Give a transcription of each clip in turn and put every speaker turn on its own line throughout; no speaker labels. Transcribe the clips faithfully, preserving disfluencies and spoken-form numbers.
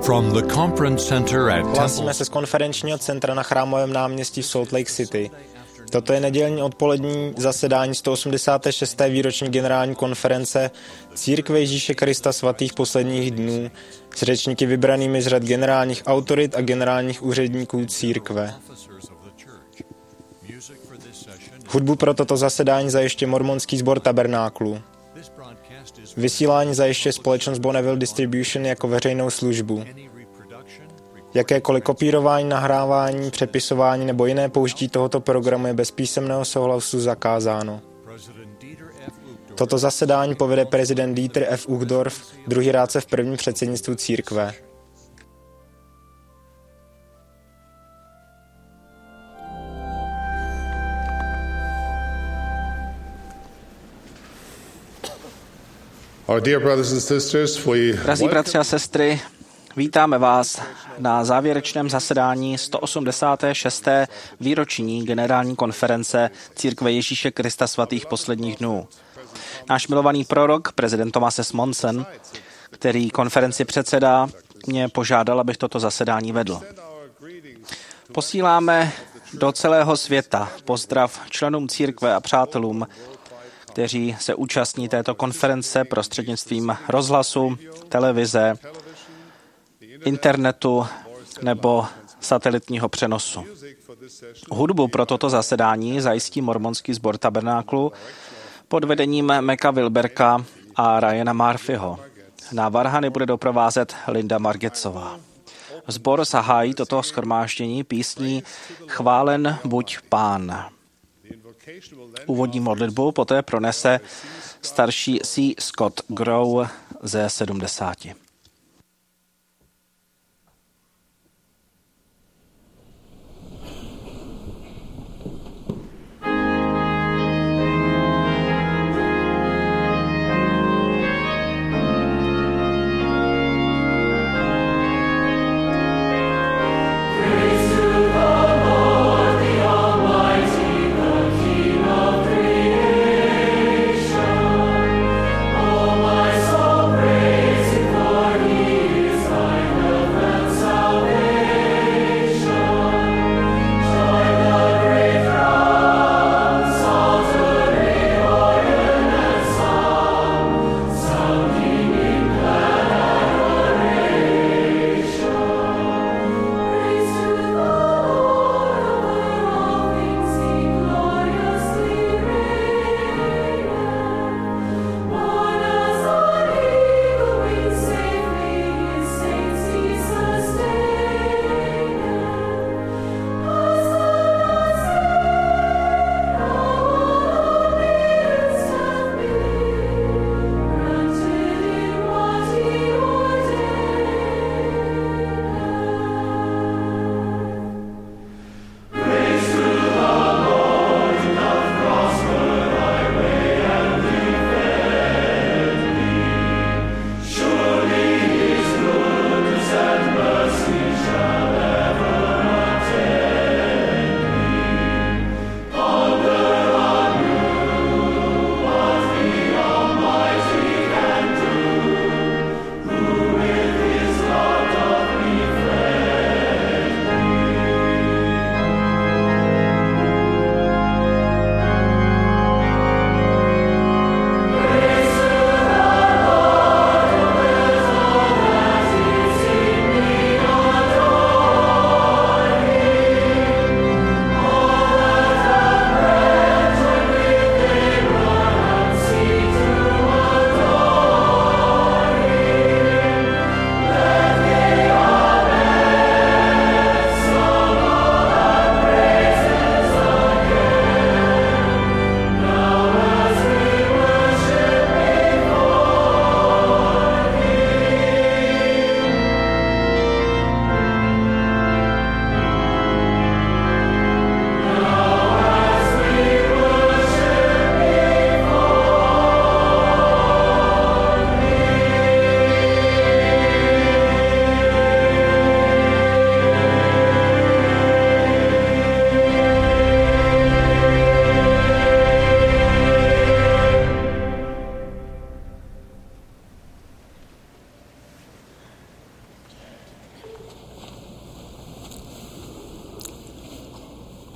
From the conference center at
Hlásíme se z konferenčního centra na Chrámovém náměstí v Salt Lake City. Toto je nedělní odpolední zasedání sto osmdesáté šesté výroční generální konference Církve Ježíše Krista svatých posledních dnů s řečníky vybranými z řad generálních autorit a generálních úředníků církve. Hudbu pro toto zasedání zajišťuje mormonský sbor Tabernáklu. Vysílání zajišťuje společnost Bonneville Distribution jako veřejnou službu. Jakékoliv kopírování, nahrávání, přepisování nebo jiné použití tohoto programu je bez písemného souhlasu zakázáno. Toto zasedání povede prezident Dieter F. Uchtdorf, druhý rádce v prvním předsednictvu církve.
Drazí bratři a sestry, vítáme vás na závěrečném zasedání sto osmdesáté šesté výroční generální konference Církve Ježíše Krista svatých posledních dnů. Náš milovaný prorok, prezident Thomas S. Monson, který konferenci předsedá, mě požádal, abych toto zasedání vedl. Posíláme do celého světa pozdrav členům církve a přátelům, kteří se účastní této konference prostřednictvím rozhlasu, televize, internetu nebo satelitního přenosu. Hudbu pro toto zasedání zajistí mormonský sbor Tabernáklu pod vedením Meka Wilberka a Ryana Murphyho. Na varhany bude doprovázet Linda Margetsová. Sbor zahájí toto shromáždění písní Chválen buď Pán. Úvodní modlitbu poté pronese starší C. Scott Grow ze sedmdesáti.
For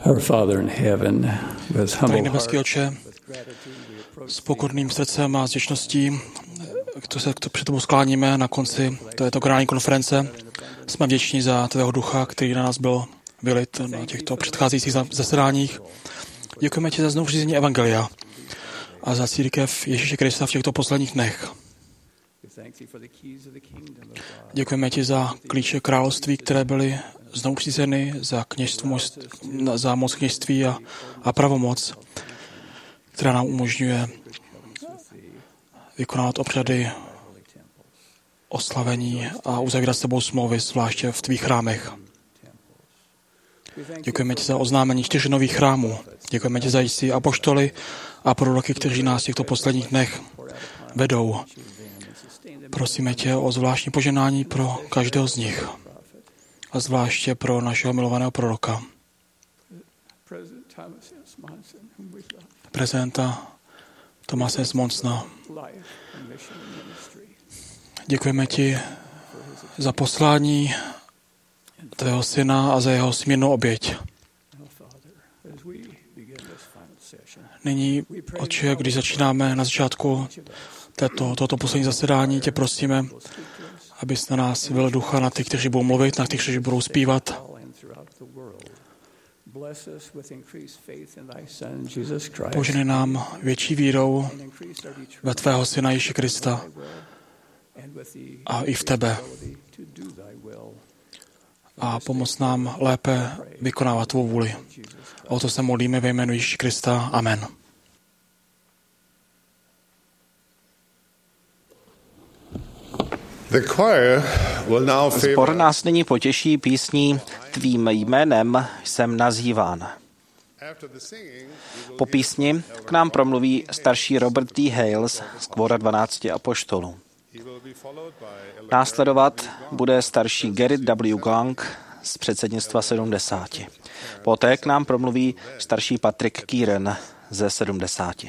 Our Father in heaven, with
Drahý
humble
nebeský
heart,
Otče, s pokorným srdcem a s vděčností, to se to před tebou skláníme na konci této generální konference. Jsme vděční za tvého ducha, který na nás byl vylit na těchto předcházejících zasedáních. Děkujeme ti za znovu řízení evangelia a za církev Ježíše Krista v těchto posledních dnech. Děkujeme ti za klíče království, které byly znovu řízeny, za, za moc kněžství a, a pravomoc, která nám umožňuje vykonávat obřady oslavení a uzavírat s tebou smlouvy, zvláště v tvých chrámech. Děkujeme ti za oznámení čtyř nových chrámů. Děkujeme ti za jistí apoštoly a proroky, kteří nás v těchto posledních dnech vedou. Prosíme tě o zvláštní poženání pro každého z nich. A zvláště pro našeho milovaného proroka. Prezidenta Tomase Smonsna. Děkujeme ti za poslání tvého syna a za jeho smírnou oběť. Nyní, Otče, když začínáme na začátku této, tohoto poslední zasedání, tě prosíme, abys na nás vylil ducha na ty, kteří budou mluvit, na ty, kteří budou zpívat. Poženej nám větší vírou ve tvého syna Ježíše Krista a i v tebe. A pomoc nám lépe vykonávat tvou vůli. O to se modlíme ve jménu Ježíše Krista. Amen.
Sbor nás nyní potěší písní Tvým jménem jsem nazýván. Po písni k nám promluví starší Robert T. Hales z kvora dvanácti apoštolů. Následovat bude starší Gerrit W. Gang z předsednictva sedmdesáti. Poté k nám promluví starší Patrick Kieran ze sedmdesáti.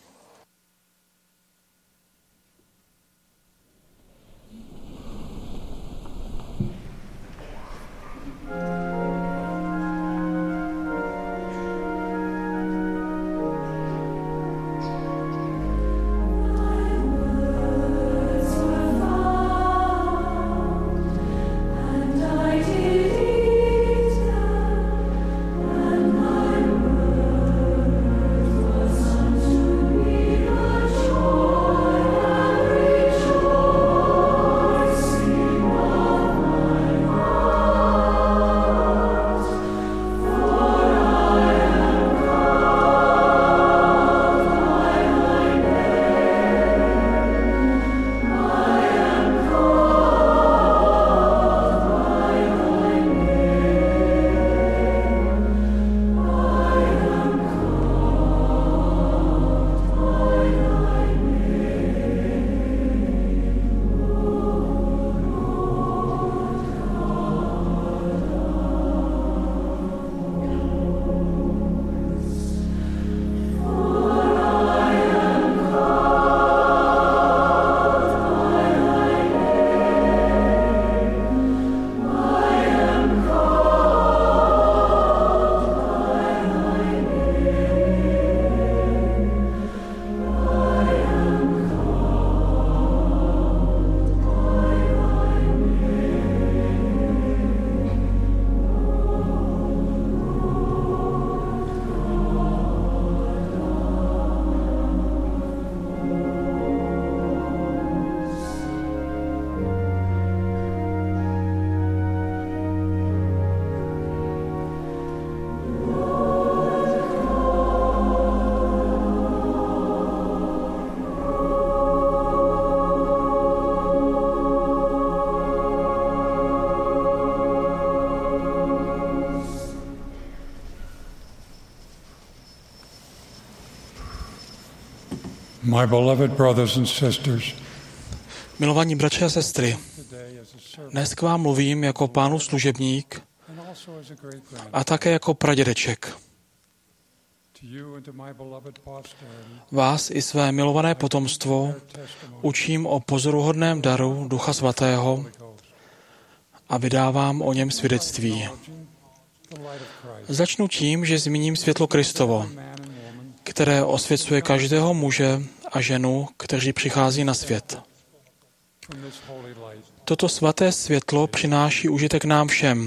My beloved brothers and sisters,
Milovaní bratři a sestry, dnes k vám mluvím jako pánův služebník a také jako pradědeček. Vás i své milované potomstvo učím o pozoruhodném daru Ducha Svatého a vydávám o něm svědectví. Začnu tím, že zmíním světlo Kristovo, které osvěcuje každého muže a ženu, kteří přichází na svět. Toto svaté světlo přináší užitek nám všem.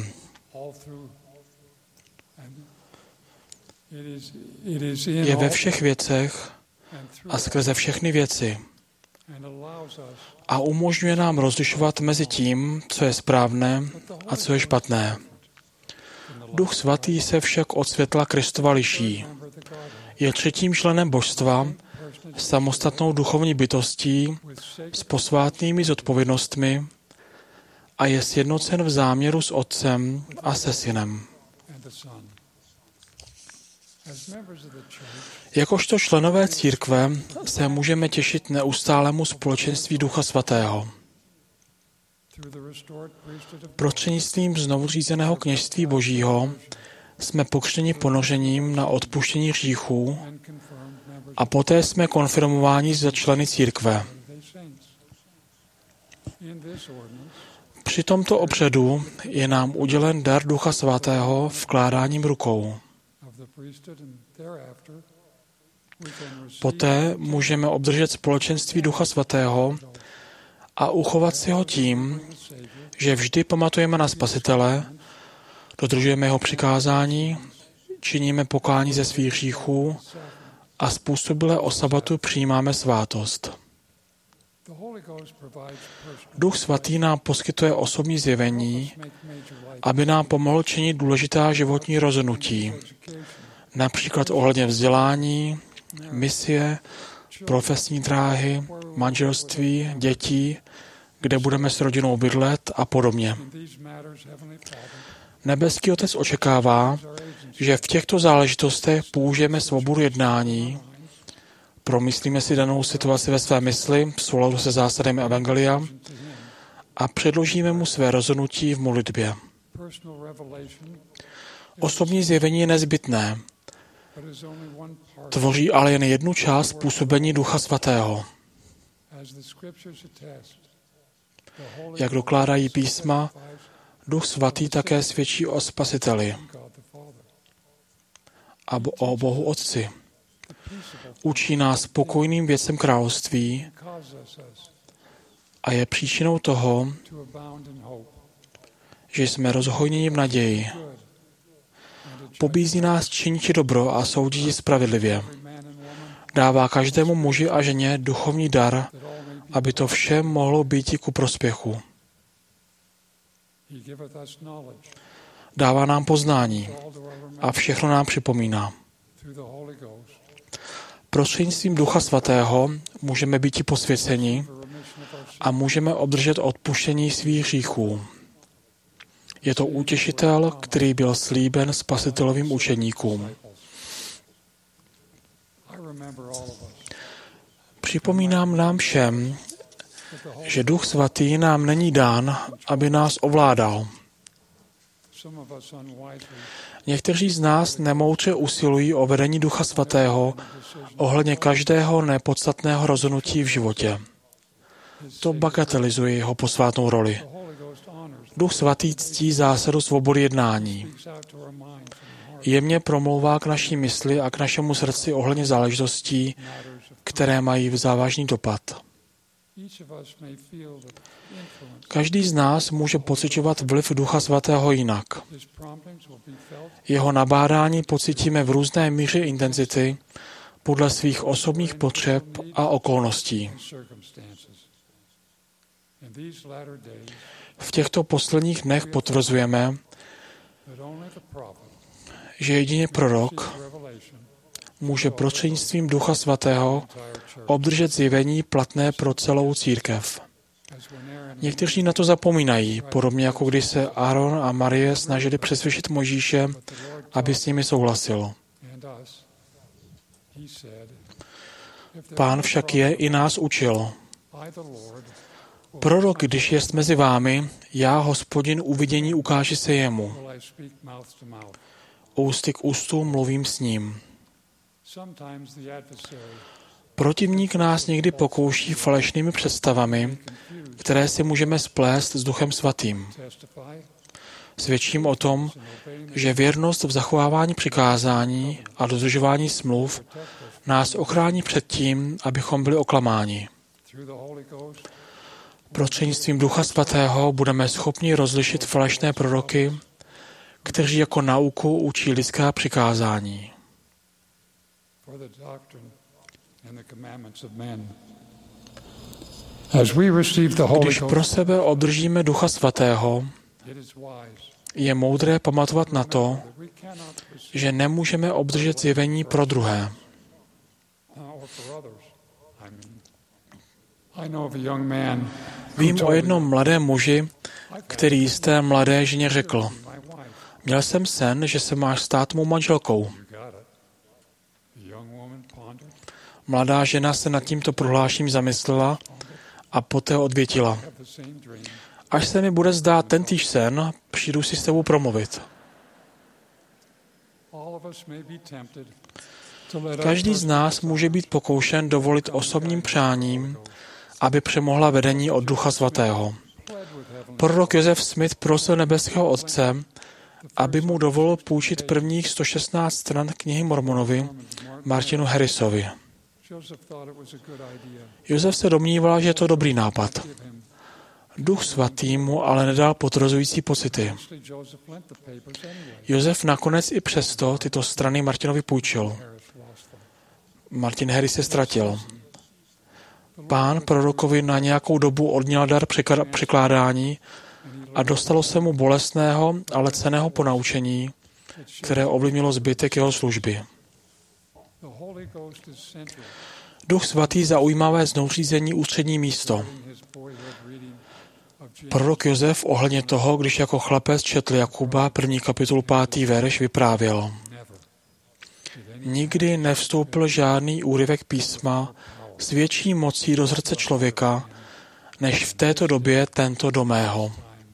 Je ve všech věcech a skrze všechny věci a umožňuje nám rozlišovat mezi tím, co je správné a co je špatné. Duch svatý se však od světla Kristova liší. Je třetím členem božstva, samostatnou duchovní bytostí s posvátnými zodpovědnostmi a je sjednocen v záměru s Otcem a se Synem. Jakožto členové církve se můžeme těšit neustálému společenství Ducha Svatého. Prostřednictvím znovu řízeného kněžství Božího jsme pokřtěni ponořením na odpuštění hříchů a poté jsme konfirmováni za členy církve. Při tomto obřadu je nám udělen dar Ducha Svatého vkládáním rukou. Poté můžeme obdržet společenství Ducha Svatého a uchovat si ho tím, že vždy pamatujeme na Spasitele, dodržujeme jeho přikázání, činíme pokání ze svých hříchů a způsobile o sabatu přijímáme svátost. Duch Svatý nám poskytuje osobní zjevení, aby nám pomohl činit důležitá životní rozhodnutí, například ohledně vzdělání, misie, profesní dráhy, manželství, dětí, kde budeme s rodinou bydlet a podobně. Nebeský Otec očekává, že v těchto záležitostech použijeme svobodu jednání, promyslíme si danou situaci ve své mysli v souladu se zásadami Evangelia a předložíme mu své rozhodnutí v modlitbě. Osobní zjevení je nezbytné, tvoří ale jen jednu část působení Ducha Svatého. Jak dokládají písma, Duch Svatý také svědčí o Spasiteli a o Bohu Otci. Učí nás pokojným věcem království a je příčinou toho, že jsme rozhojněni v naději. Pobízí nás činit dobro a soudit spravedlivě. Dává každému muži a ženě duchovní dar, aby to vše mohlo být ku prospěchu. Dává nám poznání a všechno nám připomíná. Prostřednictvím Ducha Svatého můžeme být posvěceni a můžeme obdržet odpuštění svých hříchů. Je to útěšitel, který byl slíben spasitelovým učeníkům. Připomínám nám všem, že Duch Svatý nám není dán, aby nás ovládal. Někteří z nás nemoudře usilují o vedení Ducha Svatého ohledně každého nepodstatného rozhodnutí v životě. To bagatelizuje jeho posvátnou roli. Duch Svatý ctí zásadu svobody jednání. Jemně promlouvá k naší mysli a k našemu srdci ohledně záležitostí, které mají závažný dopad. Každý z nás může pociťovat vliv Ducha Svatého jinak. Jeho nabádání pocítíme v různé míře intenzity podle svých osobních potřeb a okolností. V těchto posledních dnech potvrzujeme, že jedině prorok může prostřednictvím Ducha Svatého obdržet zjevení platné pro celou církev. Někteří na to zapomínají, podobně jako když se Aaron a Marie snažili přesvědčit Mojžíše, aby s nimi souhlasil. Pán však je i nás učil. Prorok, když jest mezi vámi, já, Hospodin, uvidění ukáži se jemu. Ústy k ústu mluvím s ním. Protivník nás někdy pokouší falešnými představami, které si můžeme splést s Duchem Svatým. Svědčím o tom, že věrnost v zachovávání přikázání a dodržování smluv nás ochrání před tím, abychom byli oklamáni. Prostřednictvím Ducha Svatého budeme schopni rozlišit falešné proroky, kteří jako nauku učí lidská přikázání. Když pro sebe obdržíme Ducha Svatého, je moudré pamatovat na to, že nemůžeme obdržet zjevení pro druhé. Vím o jednom mladém muži, který jisté mladé ženě řekl: měl jsem sen, že se máš stát mou manželkou. Mladá žena se nad tímto prohlášením zamyslela a poté odvětila: až se mi bude zdát tentýž sen, přijdu si s tebou promluvit. Každý z nás může být pokoušen dovolit osobním přáním, aby přemohla vedení od Ducha Svatého. Prorok Joseph Smith prosil nebeského Otce, aby mu dovolil půjčit prvních sto šestnáct stran knihy Mormonovi Martinu Harrisovi. Josef se domníval, že je to dobrý nápad. Duch Svatý mu ale nedal potvrzující pocity. Josef nakonec i přesto tyto strany Martinovi půjčil. Martin Harris se ztratil. Pán prorokovi na nějakou dobu odněl dar překládání a dostalo se mu bolestného, ale cenného ponaučení, které ovlivnilo zbytek jeho služby. Duch Svatý zaujímavé znouzřízení ústřední místo. Prorok Josef ohledně toho, když jako chlapec četl Jakuba první kapitolu pátý verš, vyprávěl: nikdy nevstoupil žádný úryvek písma s větší mocí do srdce člověka, než v této době tento do mého.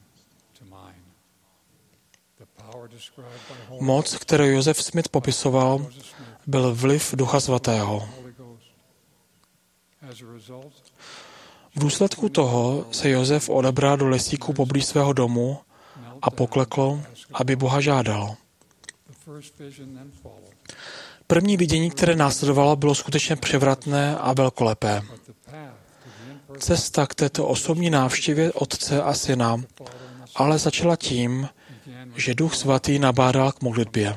Moc, kterou Joseph Smith popisoval, byl vliv Ducha Svatého. V důsledku toho se Josef odebral do lesíku poblíž svého domu a poklekl, aby Boha žádal. První vidění, které následovalo, bylo skutečně převratné a velkolepé. Cesta k této osobní návštěvě Otce a Syna ale začala tím, že Duch Svatý nabádal k modlitbě.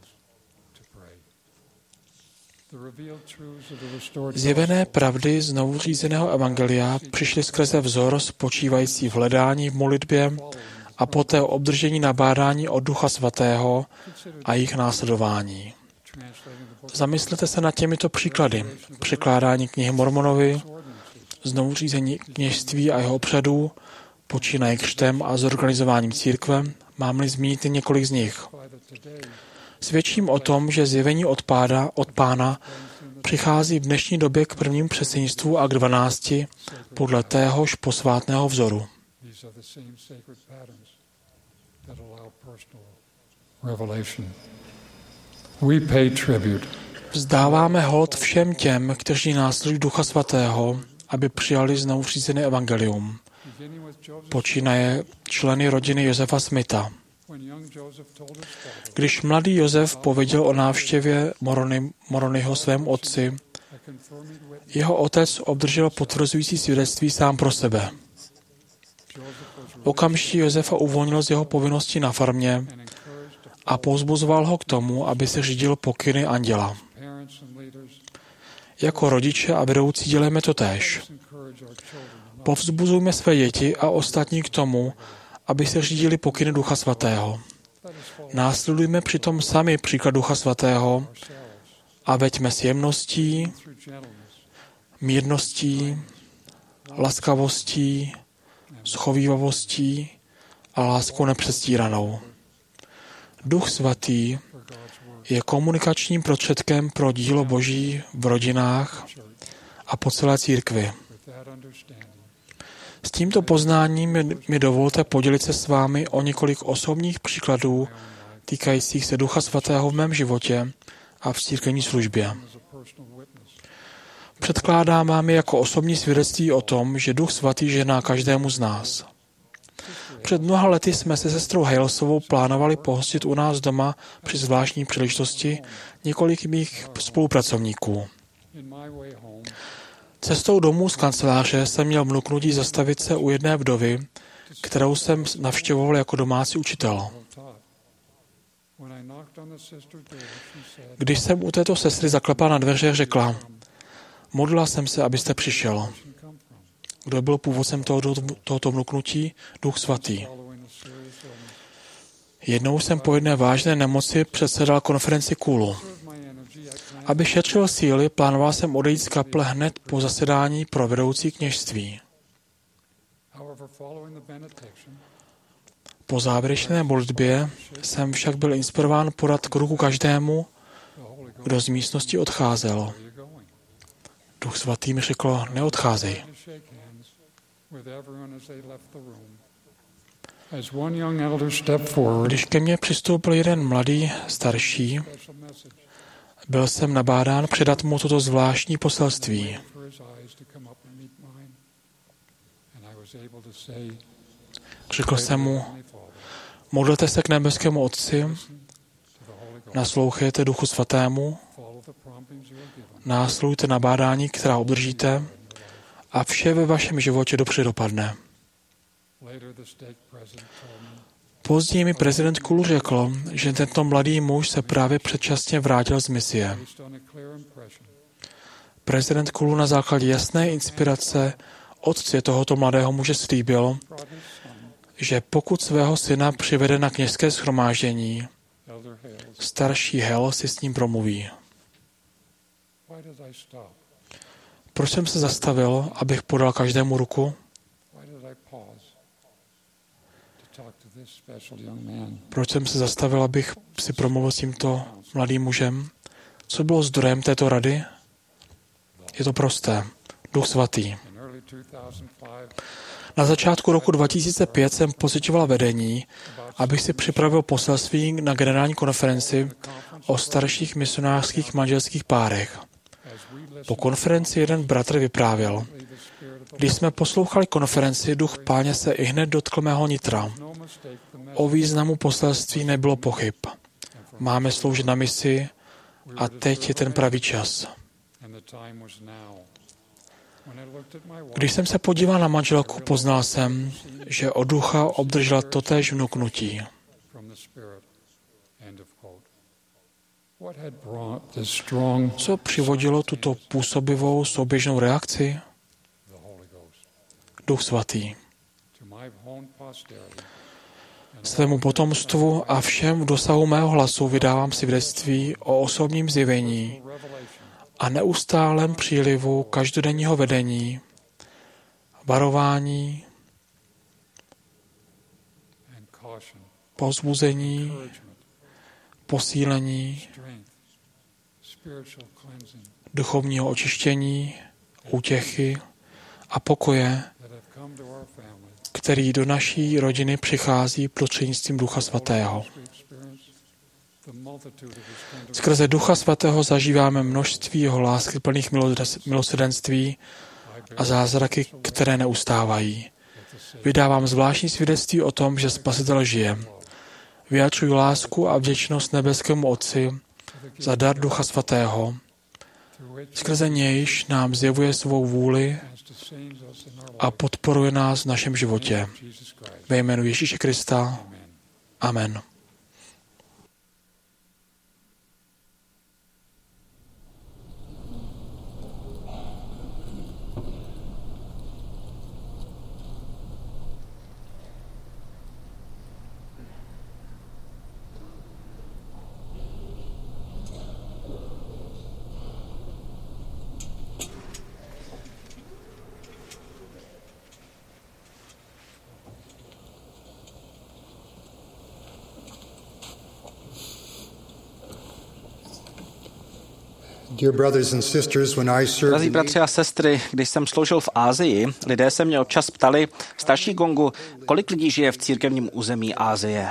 Zjevené pravdy z novořízeného evangelia přišly skrze vzor spočívající v hledání v modlitbě a poté obdržení nabádání od Ducha Svatého a jejich následování. Zamyslete se nad těmito příklady. Překládání knihy Mormonovi, znovuřízení kněžství a jeho obřadů, počínaje křtem a zorganizováním církve, mám-li zmínit několik z nich. Svědčím o tom, že zjevení od, páda, od Pána přichází v dnešní době k prvnímu předsednictvu a k dvanácti podle téhož posvátného vzoru. Vzdáváme hold všem těm, kteří následují Ducha Svatého, aby přijali znovuřízené evangelium. Počínaje členy rodiny Josefa Smitha. Když mladý Josef pověděl o návštěvě Morony, Moronyho svému otci, jeho otec obdržel potvrzující svědectví sám pro sebe. Okamžitě Josefa uvolnil z jeho povinnosti na farmě a povzbuzoval ho k tomu, aby se řídil pokyny anděla. Jako rodiče a vedoucí děláme to též. Povzbuzujme své děti a ostatní k tomu, aby se řídili pokyny Ducha Svatého. Následujme přitom sami příklad Ducha Svatého a veďme s jemností, mírností, laskavostí, schovívavostí a láskou nepřestíranou. Duch Svatý je komunikačním prostředkem pro dílo Boží v rodinách a po celé církvi. S tímto poznáním mi dovolte podělit se s vámi o několik osobních příkladů týkajících se Ducha Svatého v mém životě a v církevní službě. Předkládám vám je jako osobní svědectví o tom, že Duch Svatý žená každému z nás. Před mnoha lety jsme se sestrou Halesovou plánovali pohostit u nás doma při zvláštní příležitosti několik mých spolupracovníků. Cestou domů z kanceláře jsem měl vnuknutí zastavit se u jedné vdovy, kterou jsem navštěvoval jako domácí učitel. Když jsem u této sestry zaklepal na dveře, řekla: modlila jsem se, abyste přišel. Kdo byl původcem tohoto, tohoto vnuknutí? Duch svatý. Jednou jsem po jedné vážné nemoci předsedal konferenci Kůlu. Aby šetřil síly, plánoval jsem odejít z kaple hned po zasedání pro vedoucí kněžství. Po závěrečné modlitbě jsem však byl inspirován podat k ruku každému, kdo z místnosti odcházel. Duch svatý mi řekl: neodcházej. Když ke mně přistoupil jeden mladý starší, byl jsem nabádán předat mu toto zvláštní poselství. Řekl jsem mu: modlete se k nebeskému Otci, naslouchejte Duchu svatému, následujte nabádání, která obdržíte, a vše ve vašem životě dobře dopadne. Později mi prezident Kulu řekl, že tento mladý muž se právě předčasně vrátil z misie. Prezident Kulu na základě jasné inspirace otci tohoto mladého muže slíbil, že pokud svého syna přivede na kněžské shromáždění, starší Hel si s ním promluví. Proč jsem se zastavil, abych podal každému ruku? Proč jsem se zastavil, abych si promluvil s tímto mladým mužem? Co bylo zdrojem této rady? Je to prosté. Duch svatý. Na začátku roku dva tisíce pět jsem pocitoval vedení, abych si připravil poselství na generální konferenci o starších misionářských manželských párech. Po konferenci jeden bratr vyprávěl: když jsme poslouchali konferenci, duch Páně se ihned dotkl mého nitra. O významu poselství nebylo pochyb. Máme sloužit na misi a teď je ten pravý čas. Když jsem se podíval na manželku, poznal jsem, že od ducha obdržela totéž vnuknutí. Co přivodilo tuto působivou souběžnou reakci? Duch svatý. Svému potomstvu a všem v dosahu mého hlasu vydávám svědectví o osobním zjevení a neustálém přílivu každodenního vedení, varování, povzbuzení, posílení, duchovního očištění, útěchy a pokoje, který do naší rodiny přichází prostřednictvím Ducha svatého. Skrze Ducha svatého zažíváme množství jeho láskyplných milosrdenství a zázraky, které neustávají. Vydávám zvláštní svědectví o tom, že Spasitel žije. Vyjadřuji lásku a vděčnost nebeskému Otci za dar Ducha svatého. Skrze nějž nám zjevuje svou vůli a podporuje nás v našem životě. Ve jménu Ježíše Krista. Amen.
Drazí bratři a sestry, když jsem sloužil v Asii, lidé se mě občas ptali: starší Gongu, kolik lidí žije v církevním území Asie?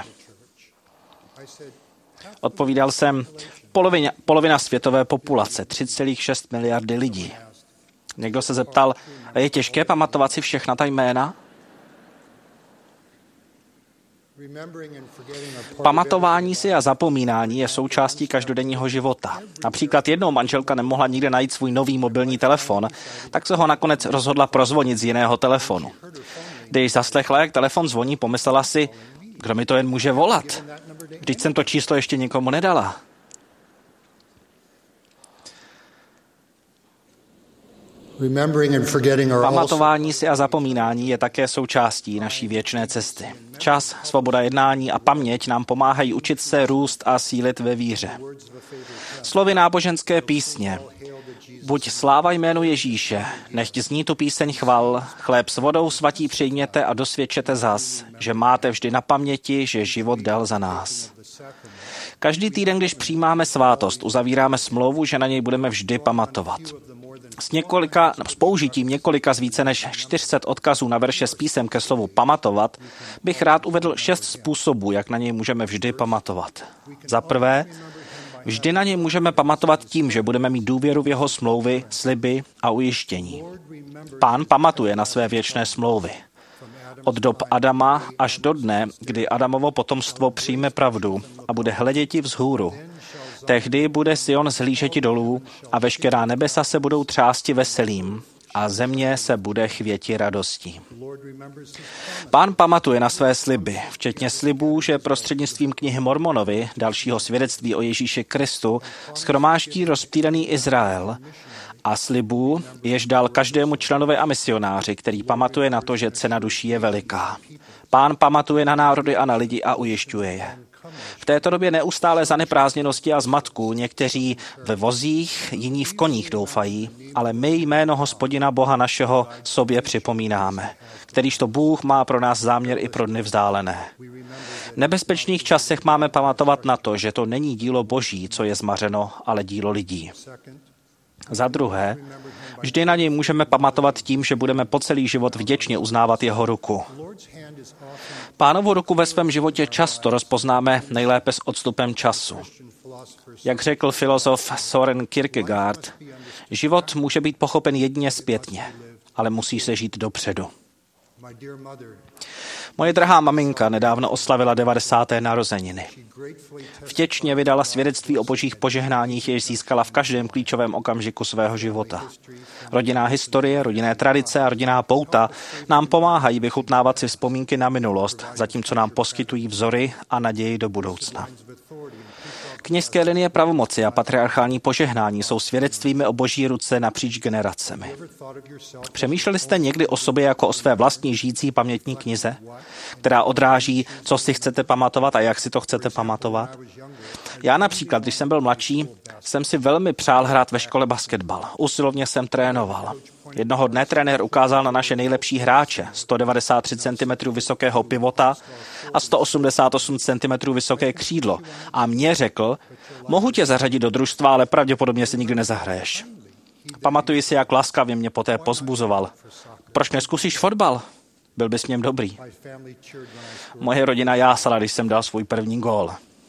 Odpovídal jsem: polovina, polovina světové populace, tři celá šest miliardy lidí. Někdo se zeptal: je těžké pamatovat si všechna ta jména? Pamatování si a zapomínání je součástí každodenního života. Například jednou manželka nemohla nikde najít svůj nový mobilní telefon, tak se ho nakonec rozhodla prozvonit z jiného telefonu. Když zaslechla, jak telefon zvoní, pomyslela si, kdo mi to jen může volat. Vždyť jsem to číslo ještě nikomu nedala. Pamatování si a zapomínání je také součástí naší věčné cesty. Čas, svoboda jednání a paměť nám pomáhají učit se, růst a sílit ve víře. Slovy náboženské písně. Buď sláva jménu Ježíše, nechť zní tu píseň chval, chléb s vodou svatí přijměte a dosvědčete zas, že máte vždy na paměti, že život dal za nás. Každý týden, když přijímáme svátost, uzavíráme smlouvu, že na něj budeme vždy pamatovat. S několika, s použitím několika z více než čtyři sta odkazů na verše s písem ke slovu pamatovat, bych rád uvedl šest způsobů, jak na něj můžeme vždy pamatovat. Za prvé, vždy na něj můžeme pamatovat tím, že budeme mít důvěru v jeho smlouvy, sliby a ujištění. Pán pamatuje na své věčné smlouvy. Od dob Adama až do dne, kdy Adamovo potomstvo přijme pravdu a bude hleděti vzhůru. Tehdy bude Sion zhlížeti dolů a veškerá nebesa se budou třásti veselím a země se bude chvěti radostí. Pán pamatuje na své sliby, včetně slibů, že prostřednictvím knihy Mormonovi, dalšího svědectví o Ježíši Kristu, shromáždí rozptýlený Izrael, a slibů, jež dal každému členovi a misionáři, který pamatuje na to, že cena duší je veliká. Pán pamatuje na národy a na lidi a ujišťuje je. V této době neustále zaneprázdněnosti a zmatku někteří ve vozích, jiní v koních doufají, ale my jméno Hospodina Boha našeho sobě připomínáme, kterýž to Bůh má pro nás záměr i pro dny vzdálené. V nebezpečných časech máme pamatovat na to, že to není dílo Boží, co je zmařeno, ale dílo lidí. Za druhé, vždy na něj můžeme pamatovat tím, že budeme po celý život vděčně uznávat jeho ruku. Pánovu ruku ve svém životě často rozpoznáme nejlépe s odstupem času. Jak řekl filozof Søren Kierkegaard, život může být pochopen jedině zpětně, ale musí se žít dopředu. Moje drahá maminka nedávno oslavila devadesáté narozeniny. Vděčně vydala svědectví o božích požehnáních, jež získala v každém klíčovém okamžiku svého života. Rodinná historie, rodinné tradice a rodinná pouta nám pomáhají vychutnávat si vzpomínky na minulost, zatímco nám poskytují vzory a naději do budoucna. Kněžské linie pravomoci a patriarchální požehnání jsou svědectvími o boží ruce napříč generacemi. Přemýšleli jste někdy o sobě jako o své vlastní žijící pamětní knize, která odráží, co si chcete pamatovat a jak si to chcete pamatovat? Já například, když jsem byl mladší, jsem si velmi přál hrát ve škole basketbal. Usilovně jsem trénoval. Jednoho dne trenér ukázal na naše nejlepší hráče, sto devadesát tři centimetrů vysokého pivota a sto osmdesát osm centimetrů vysoké křídlo. A mě řekl, mohu tě zařadit do družstva, ale pravděpodobně si nikdy nezahraješ. Pamatuji si, jak laskavě mě poté pozbuzoval. Proč neskusíš fotbal? Byl bys v něm dobrý. Moje rodina jásala, když jsem dal svůj první gól.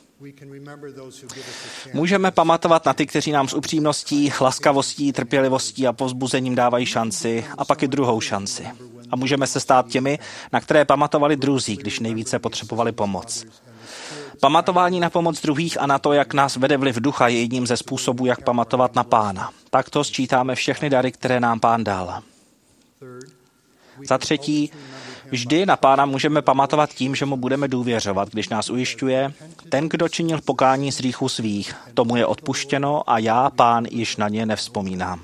Můžeme pamatovat na ty, kteří nám s upřímností, laskavostí, trpělivostí a povzbuzením dávají šanci a pak i druhou šanci. A můžeme se stát těmi, na které pamatovali druzí, když nejvíce potřebovali pomoc. Pamatování na pomoc druhých a na to, jak nás vede vliv ducha, je jedním ze způsobů, jak pamatovat na Pána. Takto sčítáme všechny dary, které nám Pán dal. Za třetí, vždy na Pána můžeme pamatovat tím, že mu budeme důvěřovat, když nás ujišťuje, ten, kdo činil pokání z hříchů svých, tomu je odpuštěno a já, Pán, již na ně nevzpomínám.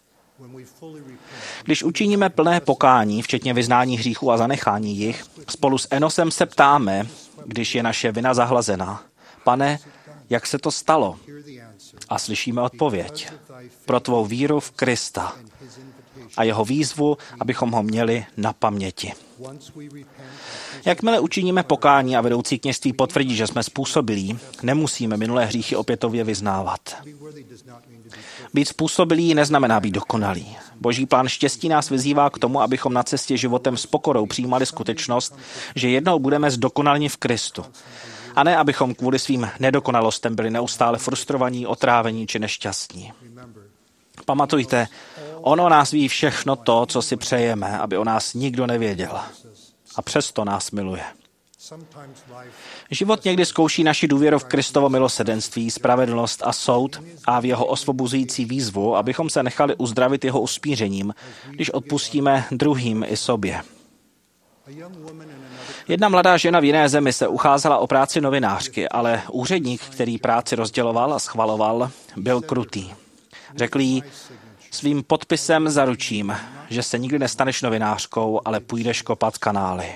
Když učiníme plné pokání, včetně vyznání hříchů a zanechání jich, spolu s Enosem se ptáme, když je naše vina zahlazena, Pane, jak se to stalo? A slyšíme odpověď. Pro tvou víru v Krista a jeho výzvu, abychom ho měli na paměti. Jakmile učiníme pokání a vedoucí kněžství potvrdí, že jsme způsobilí, nemusíme minulé hříchy opětově vyznávat. Být způsobilý neznamená být dokonalý. Boží plán štěstí nás vyzývá k tomu, abychom na cestě životem s pokorou přijímali skutečnost, že jednou budeme zdokonaleni v Kristu. A ne, abychom kvůli svým nedokonalostem byli neustále frustrovaní, otrávení či nešťastní. Pamatujte, on o nás ví všechno to, co si přejeme, aby o nás nikdo nevěděl. A přesto nás miluje. Život někdy zkouší naši důvěru v Kristovo milosrdenství, spravedlnost a soud a v jeho osvobozující výzvu, abychom se nechali uzdravit jeho usmířením, když odpustíme druhým i sobě. Jedna mladá žena v jiné zemi se ucházela o práci novinářky, ale úředník, který práci rozděloval a schvaloval, byl krutý. Řekl jí, svým podpisem zaručím, že se nikdy nestaneš novinářkou, ale půjdeš kopat kanály.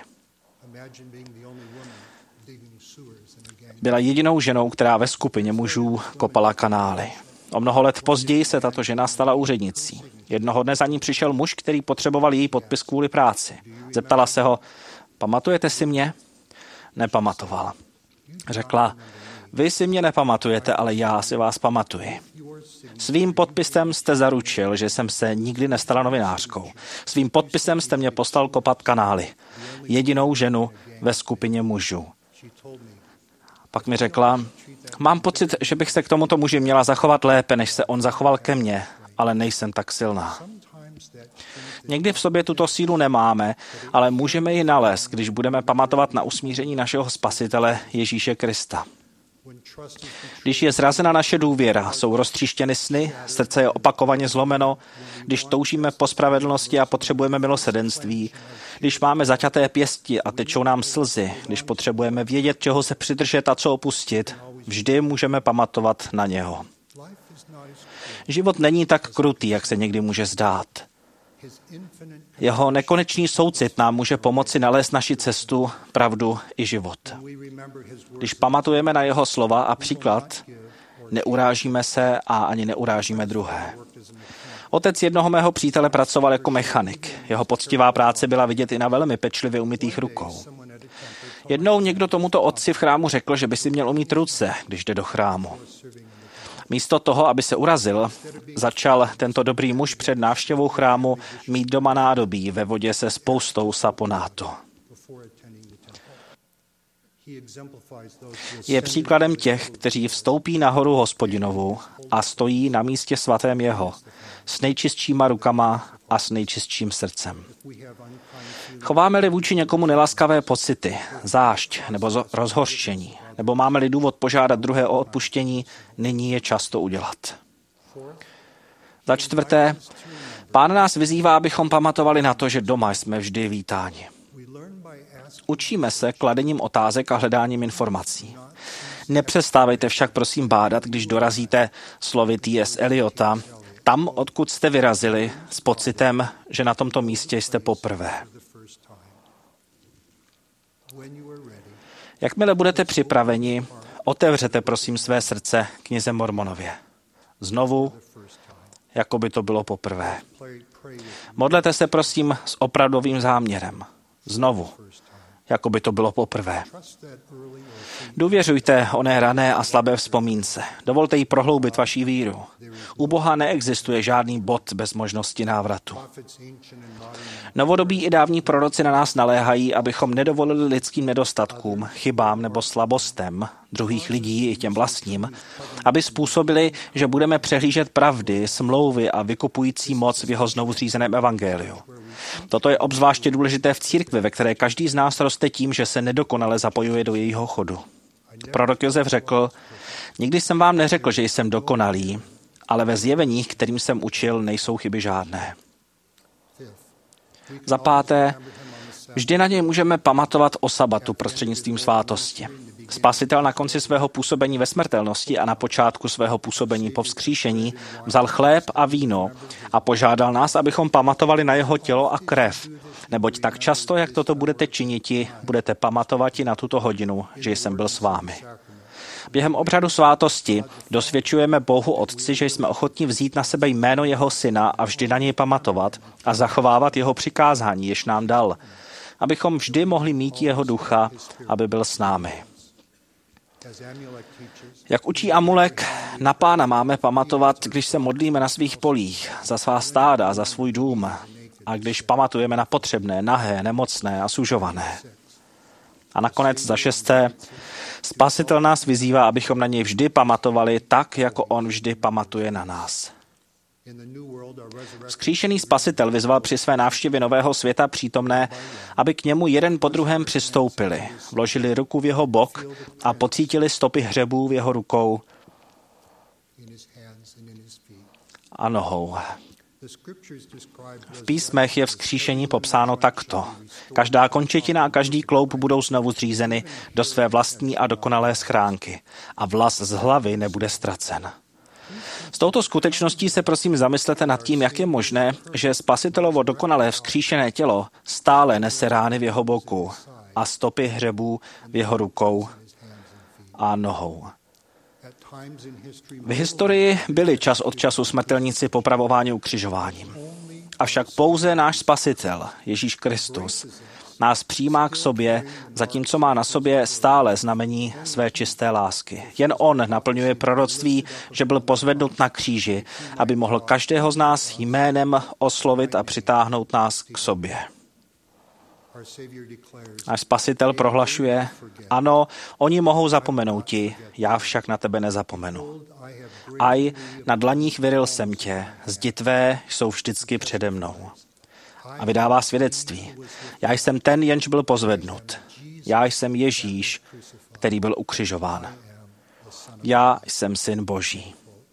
Byla jedinou ženou, která ve skupině mužů kopala kanály. O mnoho let později se tato žena stala úřednicí. Jednoho dne za ní přišel muž, který potřeboval její podpis kvůli práci. Zeptala se ho, pamatujete si mě? Nepamatoval. Řekla, vy si mě nepamatujete, ale já si vás pamatuji. Svým podpisem jste zaručil, že jsem se nikdy nestala novinářkou. Svým podpisem jste mě poslal kopat kanály. Jedinou ženu ve skupině mužů. Pak mi řekla, mám pocit, že bych se k tomuto muži měla zachovat lépe, než se on zachoval ke mně, ale nejsem tak silná. Někdy v sobě tuto sílu nemáme, ale můžeme ji nalézt, když budeme pamatovat na usmíření našeho Spasitele Ježíše Krista. Když je zrazena naše důvěra, jsou roztříštěny sny, srdce je opakovaně zlomeno, když toužíme po spravedlnosti a potřebujeme milosrdenství, když máme zaťaté pěsti a tečou nám slzy, když potřebujeme vědět, čeho se přidržet a co opustit, vždy můžeme pamatovat na něho. Život není tak krutý, jak se někdy může zdát. Jeho nekonečný soucit nám může pomoci nalézt naši cestu, pravdu i život. Když pamatujeme na jeho slova a příklad, neurážíme se a ani neurážíme druhé. Otec jednoho mého přítele pracoval jako mechanik. Jeho poctivá práce byla vidět i na velmi pečlivě umytých rukou. Jednou někdo tomuto otci v chrámu řekl, že by si měl umýt ruce, když jde do chrámu. Místo toho, aby se urazil, začal tento dobrý muž před návštěvou chrámu mít doma nádobí ve vodě se spoustou saponátu. Je příkladem těch, kteří vstoupí na horu Hospodinovu a stojí na místě svatém jeho, s nejčistšíma rukama a s nejčistším srdcem. Chováme-li vůči někomu nelaskavé pocity, zášť nebo rozhořčení, nebo máme-li důvod požádat druhé o odpuštění, nyní je často udělat. Za čtvrté, Pán nás vyzývá, abychom pamatovali na to, že doma jsme vždy vítáni. Učíme se kladením otázek a hledáním informací. Nepřestávejte však prosím bádat, když dorazíte slovy T S Eliota, tam, odkud jste vyrazili, s pocitem, že na tomto místě jste poprvé. Jakmile budete připraveni, otevřete prosím své srdce knize Mormonově. Znovu, jako by to bylo poprvé. Modlete se prosím s opravdovým záměrem. Znovu, jako by to bylo poprvé. Důvěřujte oné rané a slabé vzpomínce. Dovolte jí prohloubit vaši víru. U Boha neexistuje žádný bod bez možnosti návratu. Novodobí i dávní proroci na nás naléhají, abychom nedovolili lidským nedostatkům, chybám nebo slabostem druhých lidí i těm vlastním, aby způsobili, že budeme přehlížet pravdy, smlouvy a vykupující moc v jeho znovu zřízeném evangeliu. Toto je obzvláště důležité v církvi, ve které každý z nás roste tím, že se nedokonale zapojuje do jejího chodu. Prorok Josef řekl, nikdy jsem vám neřekl, že jsem dokonalý, ale ve zjeveních, kterým jsem učil, nejsou chyby žádné. Za páté, vždy na něj můžeme pamatovat o sabatu prostřednictvím svátosti. Spasitel na konci svého působení ve smrtelnosti a na počátku svého působení po vzkříšení vzal chléb a víno a požádal nás, abychom pamatovali na jeho tělo a krev. Neboť tak často, jak toto budete činiti, budete pamatovat i na tuto hodinu, že jsem byl s vámi. Během obřadu svátosti dosvědčujeme Bohu Otci, že jsme ochotni vzít na sebe jméno jeho syna a vždy na něj pamatovat a zachovávat jeho přikázání, jež nám dal, abychom vždy mohli mít jeho ducha, aby byl s námi. Jak učí Amulek, na Pána máme pamatovat, když se modlíme na svých polích, za svá stáda, za svůj dům a když pamatujeme na potřebné, nahé, nemocné a sužované. A nakonec za šesté, Spasitel nás vyzývá, abychom na něj vždy pamatovali tak, jako on vždy pamatuje na nás. Vzkříšený Spasitel vyzval při své návštěvě Nového světa přítomné, aby k němu jeden po druhém přistoupili, vložili ruku v jeho bok a pocítili stopy hřebů v jeho rukou a nohou. V písmech je vzkříšení popsáno takto. Každá končetina a každý kloup budou znovu zřízeny do své vlastní a dokonalé schránky a vlas z hlavy nebude ztracen. S touto skutečností se prosím zamyslete nad tím, jak je možné, že Spasitelovo dokonalé vzkříšené tělo stále nese rány v jeho boku a stopy hřebů v jeho rukou a nohou. V historii byli čas od času smrtelníci popravováni ukřižováním. Avšak pouze náš Spasitel, Ježíš Kristus, nás přijímá k sobě, zatímco má na sobě stále znamení své čisté lásky. Jen on naplňuje proroctví, že byl pozvednut na kříži, aby mohl každého z nás jménem oslovit a přitáhnout nás k sobě. Náš Spasitel prohlašuje, ano, oni mohou zapomenouti, já však na tebe nezapomenu. Aj na dlaních vyril jsem tě, zdi tvé jsou vždycky přede mnou. A vydává svědectví. Já jsem ten, jenž byl pozvednut. Já jsem Ježíš, který byl ukřižován. Já jsem Syn Boží.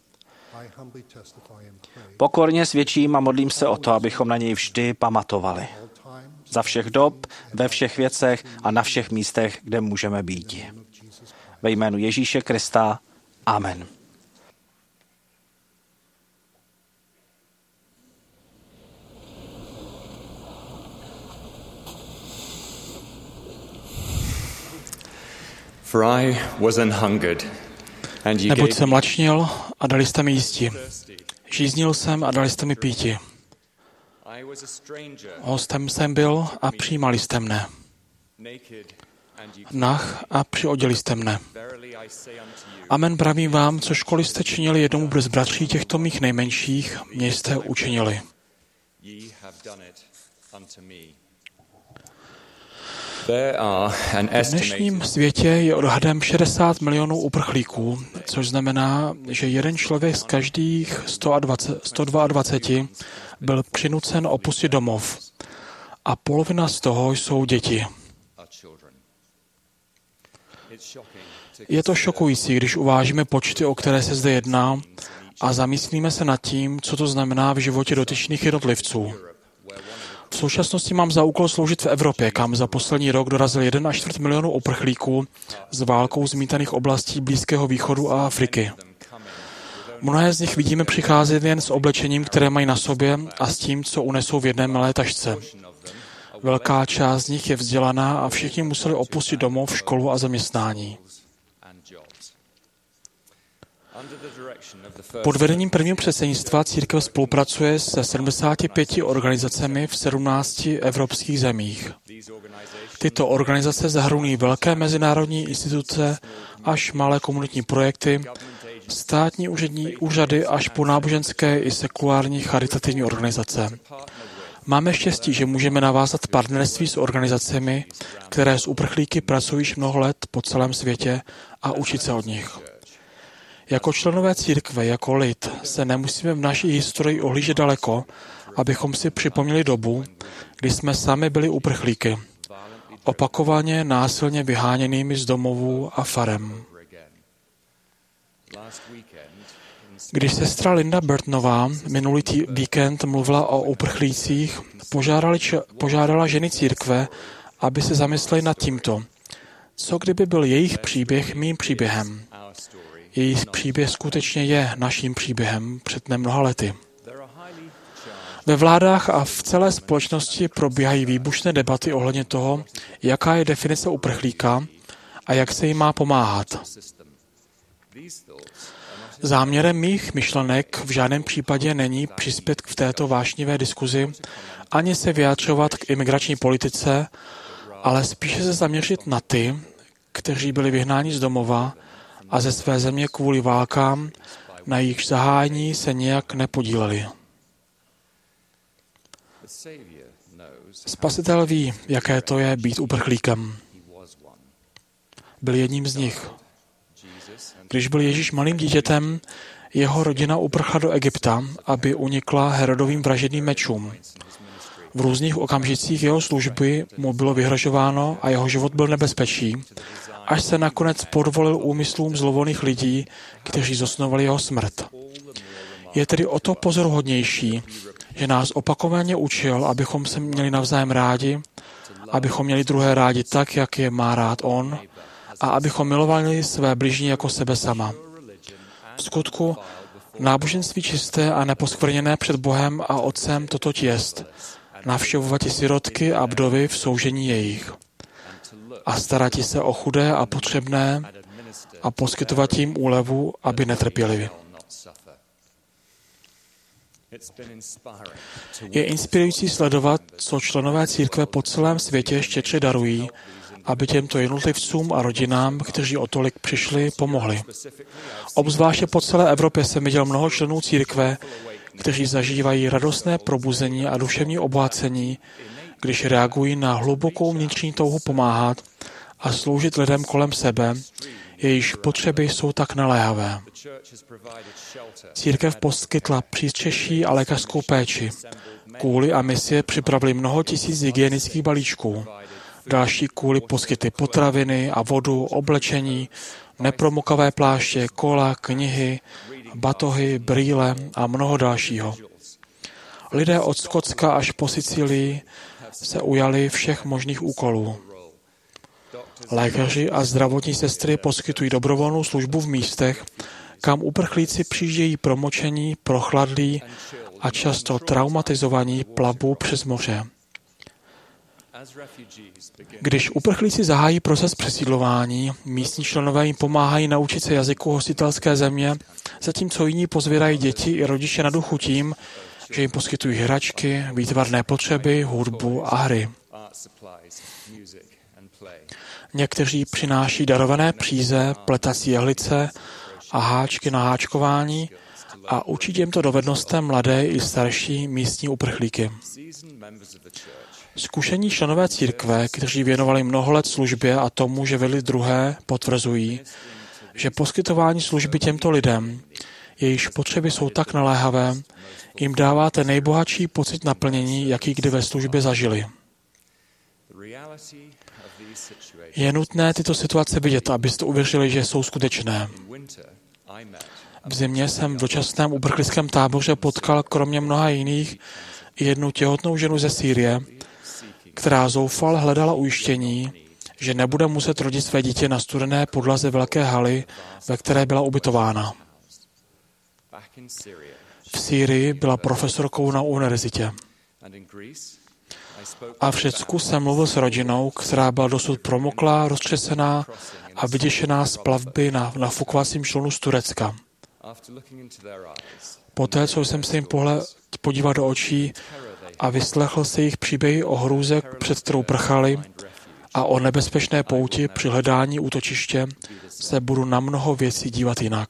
Pokorně svědčím a modlím se o to, abychom na něj vždy pamatovali. Za všech dob, ve všech věcech a na všech místech, kde můžeme být. Ve jménu Ježíše Krista. Amen.
For I was an hungered, and you
Neboť
gave
jsem lačnil a dali jste mi jísti. Žíznil jsem a dali jste mi píti.
I was a stranger,
Hostem jsem byl a přijímali jste mne.
naked, and you
Nah a přioděli jste mne.
verily I say unto you,
Amen pravím vám, co školy jste činili jednomu z bratří těchto mých nejmenších, mě jste učinili.
ye have done it unto me. There are an
V dnešním
estimated
světě je odhadem šedesát milionů uprchlíků, což znamená, že jeden člověk z každých sto dvacet, sto dvacet dva byl přinucen opustit domov. A polovina z toho jsou děti.
are children. It's shocking to
Je to šokující, když uvážíme počty, o které se zde jedná, a zamyslíme se nad tím, co to znamená v životě dotyčných jednotlivců. V současnosti mám za úkol sloužit v Evropě, kam za poslední rok dorazil jeden až čtvrt milionu uprchlíků z válkou zmítaných oblastí Blízkého východu a Afriky. Mnohé z nich vidíme přicházet jen s oblečením, které mají na sobě, a s tím, co unesou v jedné malé tašce. Velká část z nich je vzdělaná a všichni museli opustit domov, školu a zaměstnání.
and jobs. Under the direction of the first
Pod vedením prvního předsednictva církev spolupracuje se sedmdesáti pěti organizacemi v sedmnácti evropských zemích.
these organizations
Tyto organizace zahrnují velké mezinárodní instituce až malé komunitní projekty, státní úřední úřady až po náboženské i sekulární charitativní organizace. Máme štěstí, že můžeme navázat partnerství s organizacemi, které s uprchlíky pracují již mnoho let po celém světě, a učit se od nich. Jako členové církve, jako lid, se nemusíme v naší historii ohlížet daleko, abychom si připomněli dobu, kdy jsme sami byli uprchlíky, opakovaně násilně vyháněnými z domovů a farem.
last weekend in
Když sestra Linda Burtonová minulý tý- víkend mluvila o uprchlících, požádali, č- požádala ženy církve, aby se zamysleli nad tímto. Co kdyby byl jejich příběh mým příběhem?
our story.
Jejich příběh skutečně je naším příběhem před nemnoha lety.
There are highly charged
Ve vládách a v celé společnosti probíhají výbušné debaty ohledně toho, jaká je definice uprchlíka a jak se jim má pomáhat.
system. These thoughts
Záměrem mých myšlenek v žádném případě není přispět k této vášnivé diskuzi ani se vyjadřovat k imigrační politice, ale spíše se zaměřit na ty, kteří byli vyhnáni z domova a ze své země kvůli válkám, na jejich zahájení se nějak nepodíleli.
the Savior knows
Spasitel ví, jaké to je být uprchlíkem.
he was one.
Byl jedním z nich.
Jesus and
Když byl Ježíš malým dítětem, Jeho rodina uprchla do Egypta, aby unikla Herodovým vražedným mečům. V různých okamžicích jeho služby mu bylo vyhrožováno a jeho život byl nebezpečí, až se nakonec podvolil úmyslům zlovolných lidí, kteří zosnovali jeho smrt. Je tedy o to pozoruhodnější, že nás opakovaně učil, abychom se měli navzájem rádi, abychom měli druhé rádi tak, jak je má rád on, a abychom milovali své bližní jako sebe sama. V skutku, náboženství čisté a neposkvrněné před Bohem a Otcem toto jest, navštěvovat sirotky a vdovy v soužení jejich a starat se o chudé a potřebné a poskytovat jim úlevu, aby netrpěli. Je inspirující sledovat, co členové církve po celém světě štědře darují, aby těmto jednotlivcům a rodinám, kteří o tolik přišli, pomohli. Obzvláště po celé Evropě jsem viděl mnoho členů církve, kteří zažívají radostné probuzení a duševní obohacení, když reagují na hlubokou vnitřní touhu pomáhat a sloužit lidem kolem sebe, jejichž potřeby jsou tak naléhavé. Církev poskytla přístřeší a lékařskou péči. Kvůli a misie připravili mnoho tisíc hygienických balíčků. Další kvůli poskytly potraviny a vodu, oblečení, nepromokavé pláště, kola, knihy, batohy, brýle a mnoho dalšího. Lidé od Skotska až po Sicílii se ujali všech možných úkolů. Lékaři a zdravotní sestry poskytují dobrovolnou službu v místech, kam uprchlíci přijíždějí pro močení, prochladlí a často traumatizovaní plavbou přes moře. Když uprchlíci zahájí proces přesídlování, místní členové jim pomáhají naučit se jazyku hostitelské země, zatímco jiní pozvědají děti i rodiče na duchu tím, že jim poskytují hračky, výtvarné potřeby, hudbu a hry. Někteří přináší darované příze, pletací jehlice a háčky na háčkování a učí těmto dovednostem mladé i starší místní uprchlíky. Zkušení členové církve, kteří věnovali mnoho let službě a tomu, že vedli druhé, potvrzují, že poskytování služby těmto lidem, jejichž potřeby jsou tak naléhavé, jim dává ten nejbohatší pocit naplnění, jaký kdy ve službě zažili. Je nutné tyto situace vidět, abyste uvěřili, že jsou skutečné. V zimě jsem v dočasném uprchlickém táboře potkal kromě mnoha jiných i jednu těhotnou ženu ze Sýrie, která zoufale hledala ujištění, že nebude muset rodit své dítě na studené podlaze velké haly, ve které byla ubytována. V Sýrii byla profesorkou na univerzitě. A v Řecku jsem mluvil s rodinou, která byla dosud promoklá, roztřesená a vyděšená z plavby na nafukovacím člunu z Turecka. Poté, co jsem se jim pohled, podíval do očí a vyslechl se jejich příběhy o hrůze, před kterou prchali, a o nebezpečné pouti při hledání útočiště, se budu na mnoho věcí dívat jinak.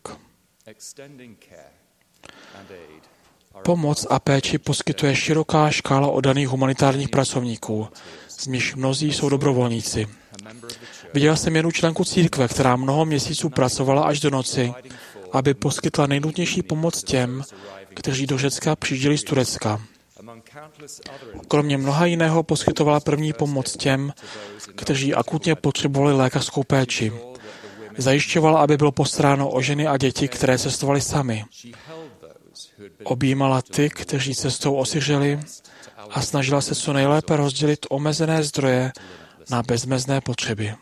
Pomoc a péči poskytuje široká škála oddaných humanitárních pracovníků, z nichž mnozí jsou dobrovolníci. Viděl jsem jednu členku církve, která mnoho měsíců pracovala až do noci, aby poskytla nejnutnější pomoc těm, kteří do Řecka přijížděli z Turecka. Kromě mnoha jiného poskytovala první pomoc těm, kteří akutně potřebovali lékařskou péči. Zajišťovala, aby bylo postaráno o ženy a děti, které cestovaly sami. Objímala ty, kteří cestou osiřeli, a snažila se co nejlépe rozdělit omezené zdroje na bezmezné potřeby.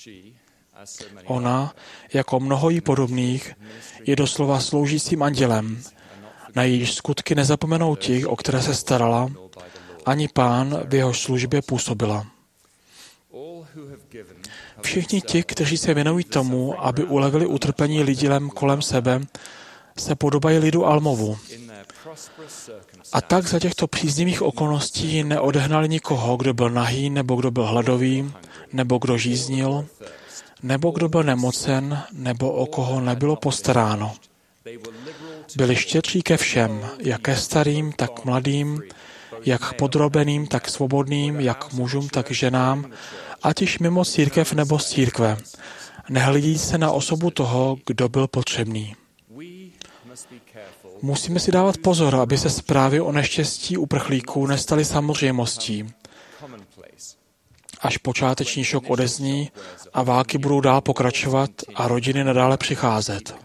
Ona, jako mnoho jí podobných, je doslova sloužícím andělem, na jejíž skutky nezapomenou ti, o které se starala, ani Pán v jeho službě působila. Všichni ti, kteří se věnují tomu, aby ulevili utrpení lidem kolem sebe, se podobají lidu Almovu. A tak za těchto příznivých okolností neodehnali nikoho, kdo byl nahý, nebo kdo byl hladový, nebo kdo žíznil, nebo kdo byl nemocen, nebo o koho nebylo postaráno. Byli štědří ke všem, jak ke starým, tak mladým, jak podrobeným, tak svobodným, jak mužům, tak ženám, ať již mimo církev nebo z církve, nehledí se na osobu toho, kdo byl potřebný. Musíme si dávat pozor, aby se zprávy o neštěstí uprchlíků nestaly samozřejmostí. Až počáteční šok odezní a války budou dál pokračovat a rodiny nadále přicházet.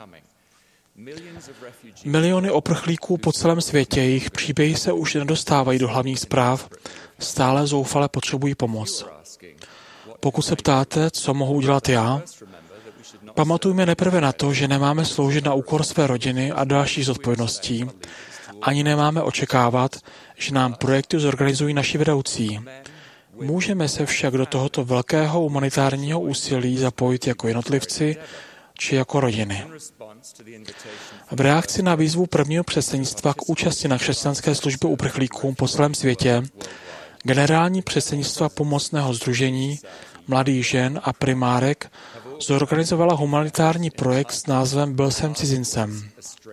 Miliony uprchlíků po celém světě, jejich příběhy se už nedostávají do hlavních zpráv, stále zoufale potřebují pomoc. Pokud se ptáte, co mohu udělat já, pamatujme nejprve na to, že nemáme sloužit na úkor své rodiny a dalších zodpovědností, ani nemáme očekávat, že nám projekty zorganizují naši vedoucí. Můžeme se však do tohoto velkého humanitárního úsilí zapojit jako jednotlivci či jako rodiny. V reakci na výzvu prvního předsednictva k účasti na křesťanské službě uprchlíkům po celém světě generální předsednictva pomocného sdružení mladých žen a primárek zorganizovala humanitární projekt s názvem Byl jsem cizincem.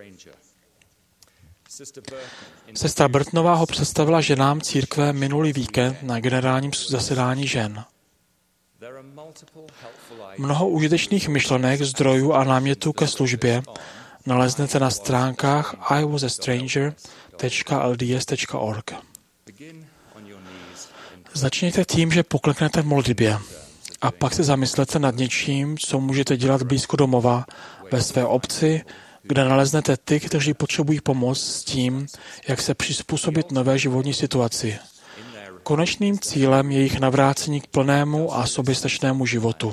Sestra Burtonová ho představila ženám církve minulý víkend na generálním zasedání žen. Mnoho užitečných myšlenek, zdrojů a námětů ke službě naleznete na stránkách i was a stranger tečka l d s tečka org. Začněte tím, že pokleknete v modlitbě a pak se zamyslete nad něčím, co můžete dělat blízko domova, ve své obci, kde naleznete ty, kteří potřebují pomoc s tím, jak se přizpůsobit nové životní situaci. Konečným cílem je jejich navrácení k plnému a soběstačnému životu.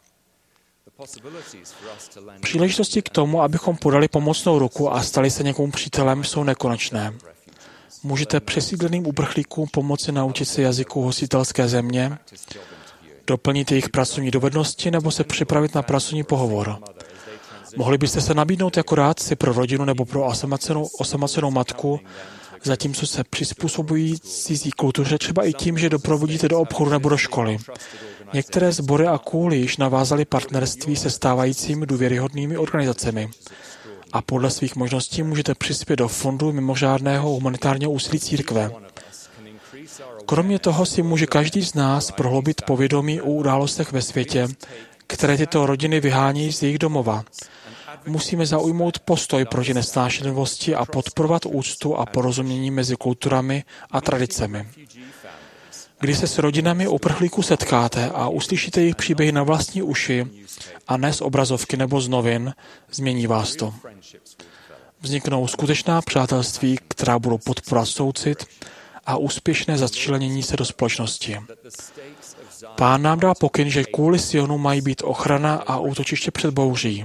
Příležitosti k tomu, abychom podali pomocnou ruku a stali se někomu přítelem, jsou nekonečné. Můžete přesídleným uprchlíkům pomoci naučit se jazyku hostitelské země, doplnit jejich pracovní dovednosti nebo se připravit na pracovní pohovor. Mohli byste se nabídnout jako rádci pro rodinu nebo pro osamocenou, osamocenou matku, zatímco se přizpůsobují cizí kultuře, třeba i tím, že doprovodíte do obchodu nebo do školy. Některé sbory a kůly již navázaly partnerství se stávajícími důvěryhodnými organizacemi a podle svých možností můžete přispět do fondu mimořádného humanitárního úsilí církve. Kromě toho si může každý z nás prohloubit povědomí o událostech ve světě, které tyto rodiny vyhánějí z jejich domova. Musíme zaujmout postoj proti nesnášenlivosti a podporovat úctu a porozumění mezi kulturami a tradicemi. Když se s rodinami uprchlíků setkáte a uslyšíte jejich příběhy na vlastní uši a ne z obrazovky nebo z novin, změní vás to. Vzniknou skutečná přátelství, která budou podporovat soucit a úspěšné začlenění se do společnosti. Pán nám dal pokyn, že kvůli Sionu mají být ochrana a útočiště před bouří.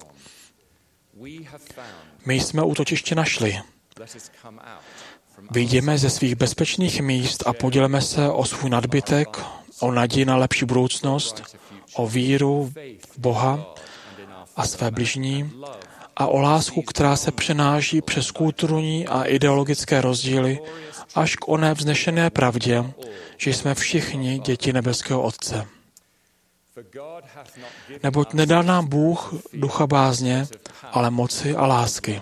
My jsme útočiště našli. Vyjdeme ze svých bezpečných míst a podělíme se o svůj nadbytek, o naději na lepší budoucnost, o víru v Boha a své bližní a o lásku, která se přenáší přes kulturní a ideologické rozdíly až k oné vznešené pravdě, že jsme všichni děti nebeského Otce. Neboť nedal nám Bůh ducha bázně, ale moci a lásky.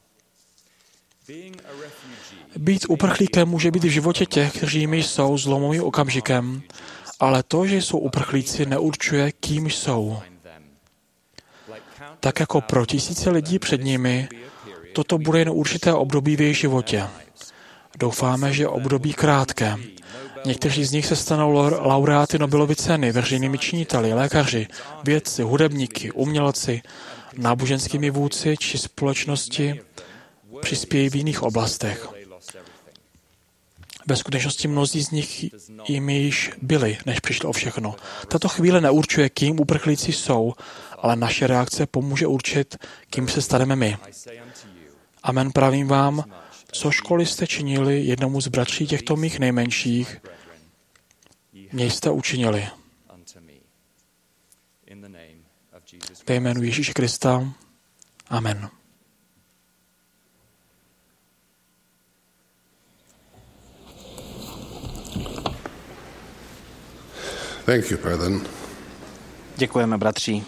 Být uprchlíkem může být v životě těch, kteří jimi jsou, zlomovým okamžikem, ale to, že jsou uprchlíci, neurčuje, kým jsou. Tak jako pro tisíce lidí před nimi, toto bude jen určité období v jejich životě. Doufáme, že období krátké. Někteří z nich se stanou laureáty Nobelovy ceny, veřejnými činiteli, lékaři, vědci, hudebníky, umělci, náboženskými vůdci či společnosti přispějí v jiných oblastech. Ve skutečnosti mnozí z nich jimi již byli, než přišli o všechno. Tato chvíle neurčuje, kým uprchlíci jsou, ale naše reakce pomůže určit, kým se staneme my. Amen, pravím vám, co školy jste činili jednomu z bratří těchto mých nejmenších, mě jste učinili. Ve jménu Ježíše Krista. Amen.
Thank you, brethren.
Děkujeme, bratři.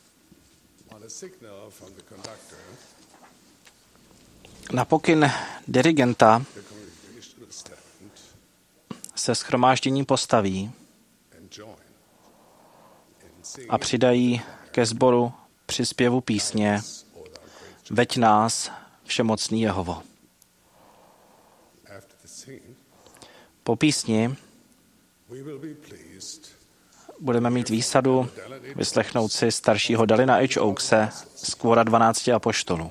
Na pokyn dirigenta se shromáždění postaví a přidají ke sboru při zpěvu písně Veď nás všemocný Jehovo. Po písni budeme mít výsadu vyslechnout si staršího Dalina H. Oakse z Kvora dvanácti apoštolů.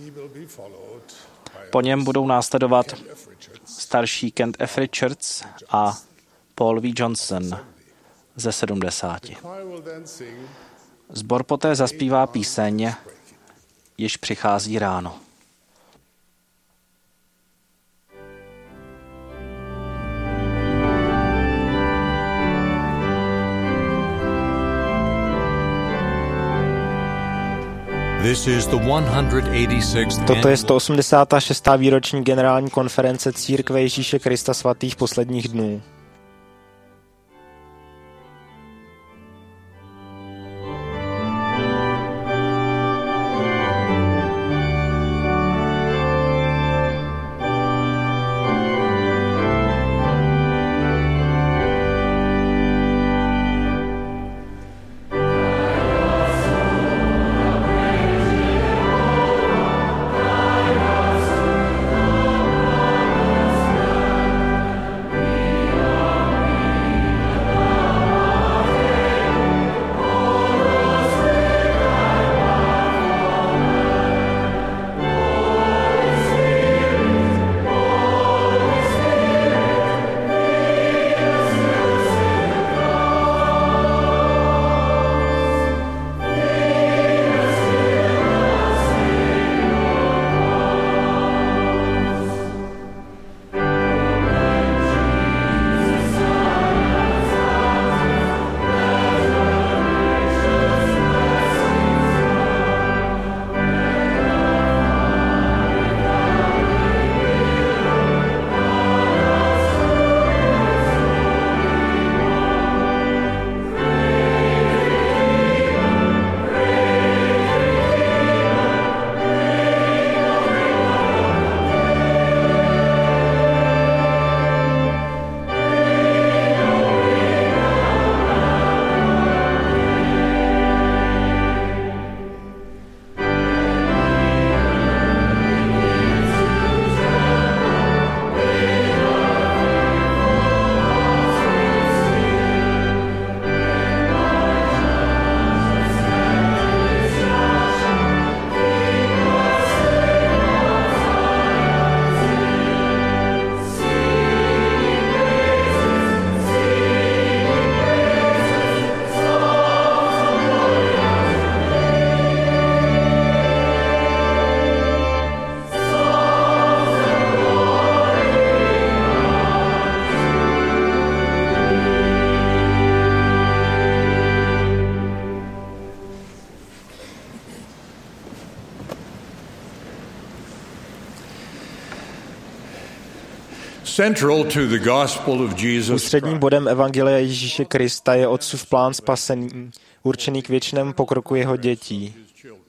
Po něm budou následovat starší Kent F. Richards a Paul V. Johnson ze sedmdesáti. Sbor poté zaspívá píseň Již přichází ráno.
Toto je sto osmdesátá šestá výroční generální konference Církve Ježíše Krista svatých posledních dnů. Ústředním bodem Evangelia Ježíše Krista je Otcův plán spasení, určený k věčnému pokroku jeho dětí.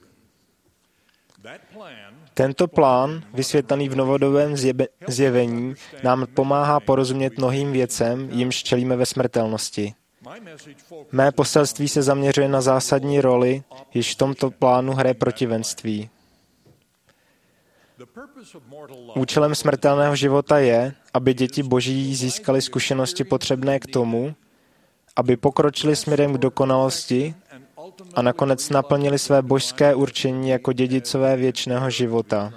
Tento plán, vysvětlený v novodobém zjevení, nám pomáhá porozumět mnohým věcem, jimž čelíme ve smrtelnosti. Mé poselství se zaměřuje na zásadní roli, již v tomto plánu hraje protivenství. Účelem smrtelného života je, aby děti Boží získaly zkušenosti potřebné k tomu, aby pokročili směrem k dokonalosti a nakonec naplnili své božské určení jako dědicové věčného života.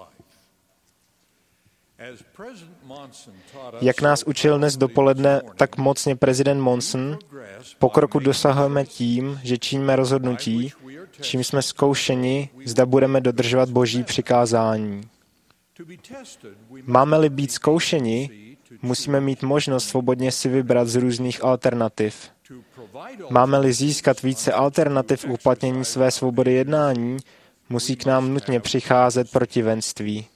Jak nás učil dnes dopoledne tak mocně prezident Monson, pokroku dosahujeme tím, že činíme rozhodnutí, čím jsme zkoušeni, zda budeme dodržovat Boží přikázání. Máme-li být zkoušeni, musíme mít možnost svobodně si vybrat z různých alternativ. Máme-li získat více alternativ uplatnění své svobody jednání, musí k nám nutně přicházet protivenství.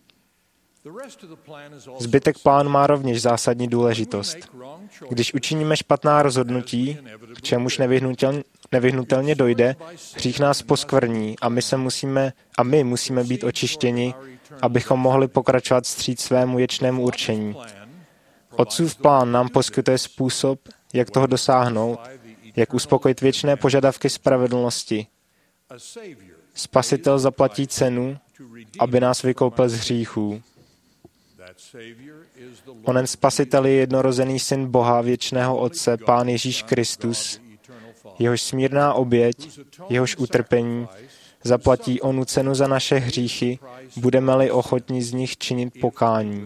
Zbytek plánu má rovněž zásadní důležitost. Když učiníme špatná rozhodnutí, k čemuž nevyhnutelně, nevyhnutelně dojde, hřích nás poskvrní a my, se musíme, a my musíme být očištěni, abychom mohli pokračovat vstříc svému věčnému určení. Otcův plán nám poskytuje způsob, jak toho dosáhnout, jak uspokojit věčné požadavky spravedlnosti. Spasitel zaplatí cenu, aby nás vykoupil z hříchů. Onen spasitel je jednorozený syn Boha, věčného Otce, Pán Ježíš Kristus, jehož smírná oběť, jehož utrpení, zaplatí onu cenu za naše hříchy, budeme-li ochotní z nich činit pokání.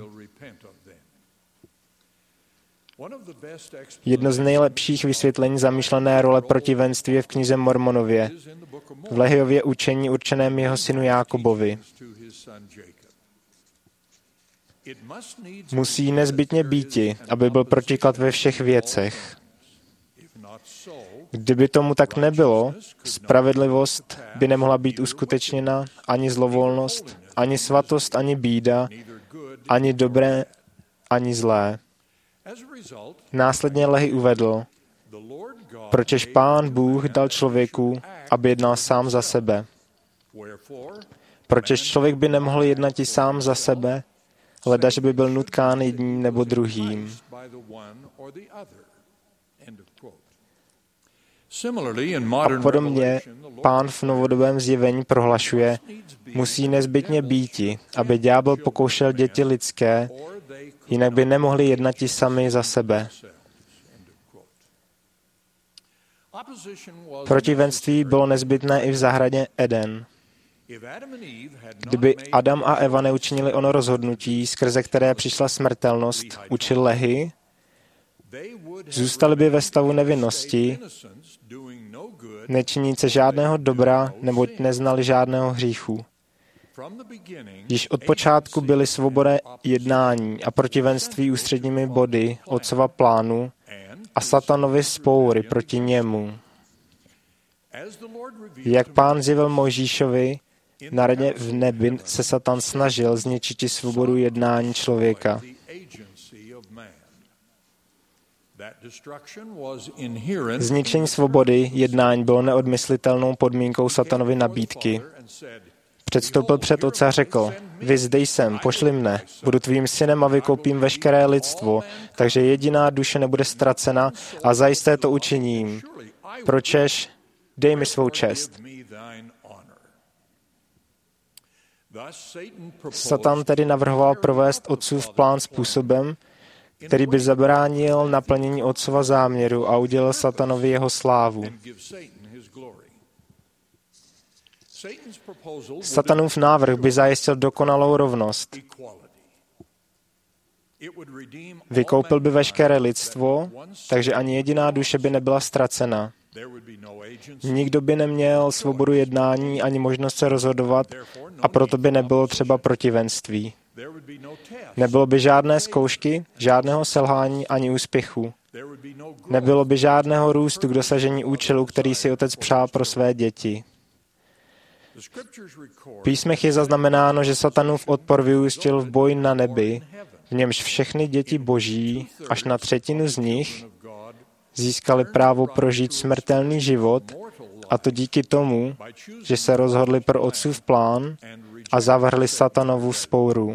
Jedno z nejlepších vysvětlení zamýšlené role protivenství je v knize Mormonově, v Lehiově učení určeném jeho synu Jákobovi. Musí nezbytně býti, aby byl protiklad ve všech věcech. Kdyby tomu tak nebylo, spravedlivost by nemohla být uskutečněna, ani zlovolnost, ani svatost, ani bída, ani dobré, ani zlé. Následně Lehi uvedl, pročež Pán Bůh dal člověku, aby jednal sám za sebe. Pročež člověk by nemohl jednat i sám za sebe, ledaž by byl nutkán jedním nebo druhým. A podobně Pán v novodobém zjevení prohlašuje, musí nezbytně býti, aby ďábel pokoušel děti lidské, jinak by nemohli jednat i sami za sebe. Protivenství bylo nezbytné i v zahradě Eden. Kdyby Adam a Eva neučinili ono rozhodnutí, skrze které přišla smrtelnost, učil Lehi, zůstali by ve stavu nevinnosti, nečiníce žádného dobra, neboť neznali žádného hříchu. Již od počátku byly svoboda jednání a protivenství ústředními body Otcova plánu a Satanovi spoury proti němu. Jak Pán zjevil Mojžíšovi, na radě v nebi se Satan snažil zničit svobodu jednání člověka. Zničení svobody jednání bylo neodmyslitelnou podmínkou Satanovy nabídky. Předstoupil před Otce a řekl, vy zde jsem, pošli mne, budu tvým synem a vykoupím veškeré lidstvo, takže jediná duše nebude ztracena a zajisté to učiním. Pročež dej mi svou čest. Satan tedy navrhoval provést Otcův plán způsobem, který by zabránil naplnění Otcova záměru a udělil Satanovi jeho slávu. Satanův návrh by zajistil dokonalou rovnost. Vykoupil by veškeré lidstvo, takže ani jediná duše by nebyla ztracena. Nikdo by neměl svobodu jednání ani možnost se rozhodovat a proto by nebylo třeba protivenství. Nebylo by žádné zkoušky, žádného selhání ani úspěchu. Nebylo by žádného růstu k dosažení účelu, který si Otec přál pro své děti. V písmech je zaznamenáno, že Satanův odpor vyústil v boj na nebi, v němž všechny děti Boží, až na třetinu z nich, získali právo prožít smrtelný život, a to díky tomu, že se rozhodli pro Otcův plán a zavrhli Satanovu vzpouru.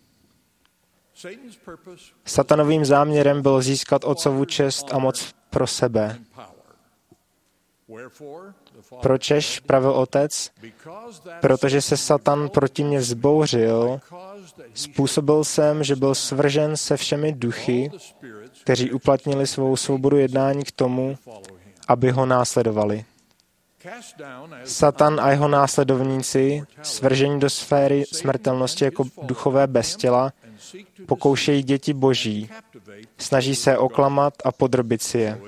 Satanovým záměrem bylo získat Otcovu čest a moc pro sebe. Pročež, pravil Otec, protože se Satan proti mně vzbouřil, způsobil jsem, že byl svržen se všemi duchy, kteří uplatnili svou svobodu jednání k tomu, aby ho následovali. Satan a jeho následovníci, svržení do sféry smrtelnosti jako duchové bez těla, pokoušejí děti Boží, snaží se oklamat a podrobit si je.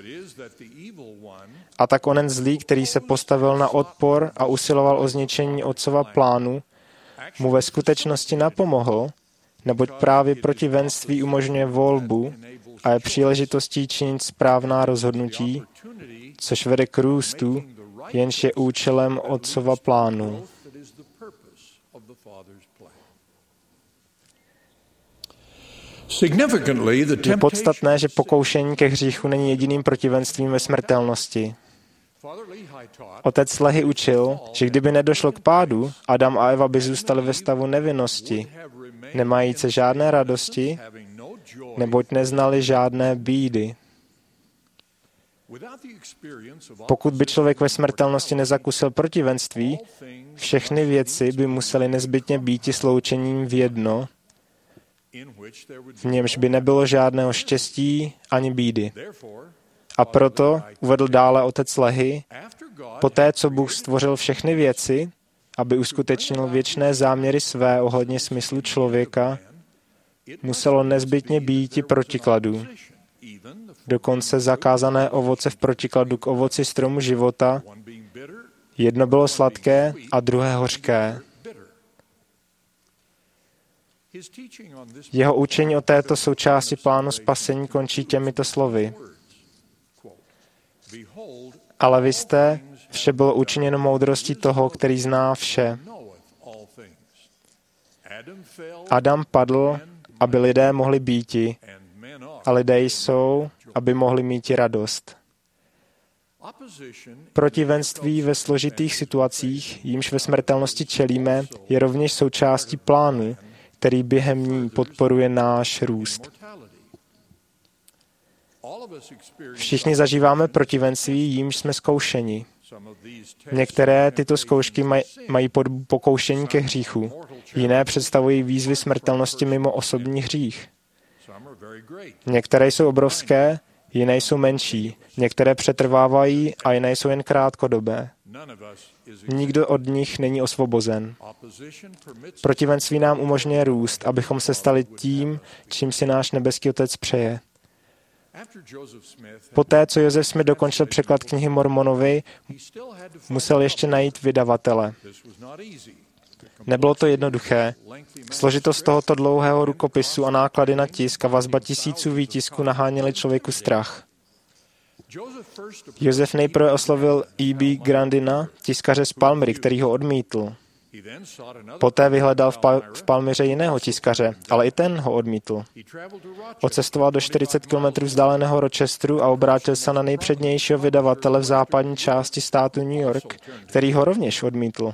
A tak onen zlý, který se postavil na odpor a usiloval o zničení Otcova plánu, mu ve skutečnosti napomohl, neboť právě protivenství umožňuje volbu a je příležitostí činit správná rozhodnutí, což vede k růstu, jenž je účelem Otcova plánu. Je podstatné, že pokoušení ke hříchu není jediným protivenstvím ve smrtelnosti. Otec Lehi učil, že kdyby nedošlo k pádu, Adam a Eva by zůstali ve stavu nevinnosti, nemajíce žádné radosti, neboť neznali žádné bídy. Pokud by člověk ve smrtelnosti nezakusil protivenství, všechny věci by musely nezbytně být sloučením v jedno, v němž by nebylo žádného štěstí ani bídy. A proto, uvedl dále otec Lehy, poté, co Bůh stvořil všechny věci, aby uskutečnil věčné záměry své ohledně smyslu člověka, muselo nezbytně být i protikladů. Dokonce zakázané ovoce v protikladu k ovoci stromu života, jedno bylo sladké a druhé hořké. Jeho učení o této součásti plánu spasení končí těmito slovy. Ale vy jste, vše bylo učiněno moudrostí toho, který zná vše. Adam padl, aby lidé mohli býti, a lidé jsou, aby mohli mít radost. Protivenství ve složitých situacích, jímž ve smrtelnosti čelíme, je rovněž součástí plánu, který během ní podporuje náš růst. Všichni zažíváme protivenství, jímž jsme zkoušeni. Některé tyto zkoušky maj, mají pokoušení ke hříchu, jiné představují výzvy smrtelnosti mimo osobní hřích. Některé jsou obrovské, jiné jsou menší, některé přetrvávají a jiné jsou jen krátkodobé. Nikdo od nich není osvobozen. Protivenství nám umožňuje růst, abychom se stali tím, čím si náš nebeský Otec přeje. Poté, co Joseph Smith dokončil překlad knihy Mormonovi, musel ještě najít vydavatele. Nebylo to jednoduché. Složitost tohoto dlouhého rukopisu a náklady na tisk a vazba tisíců výtisků naháněly člověku strach. Josef nejprve oslovil E B Grandina, tiskaře z Palmyry, který ho odmítl. Poté vyhledal v, pa- v Palmyře jiného tiskaře, ale i ten ho odmítl. Odcestoval do čtyřicet kilometrů vzdáleného Rochesteru a obrátil se na nejpřednějšího vydavatele v západní části státu New York, který ho rovněž odmítl.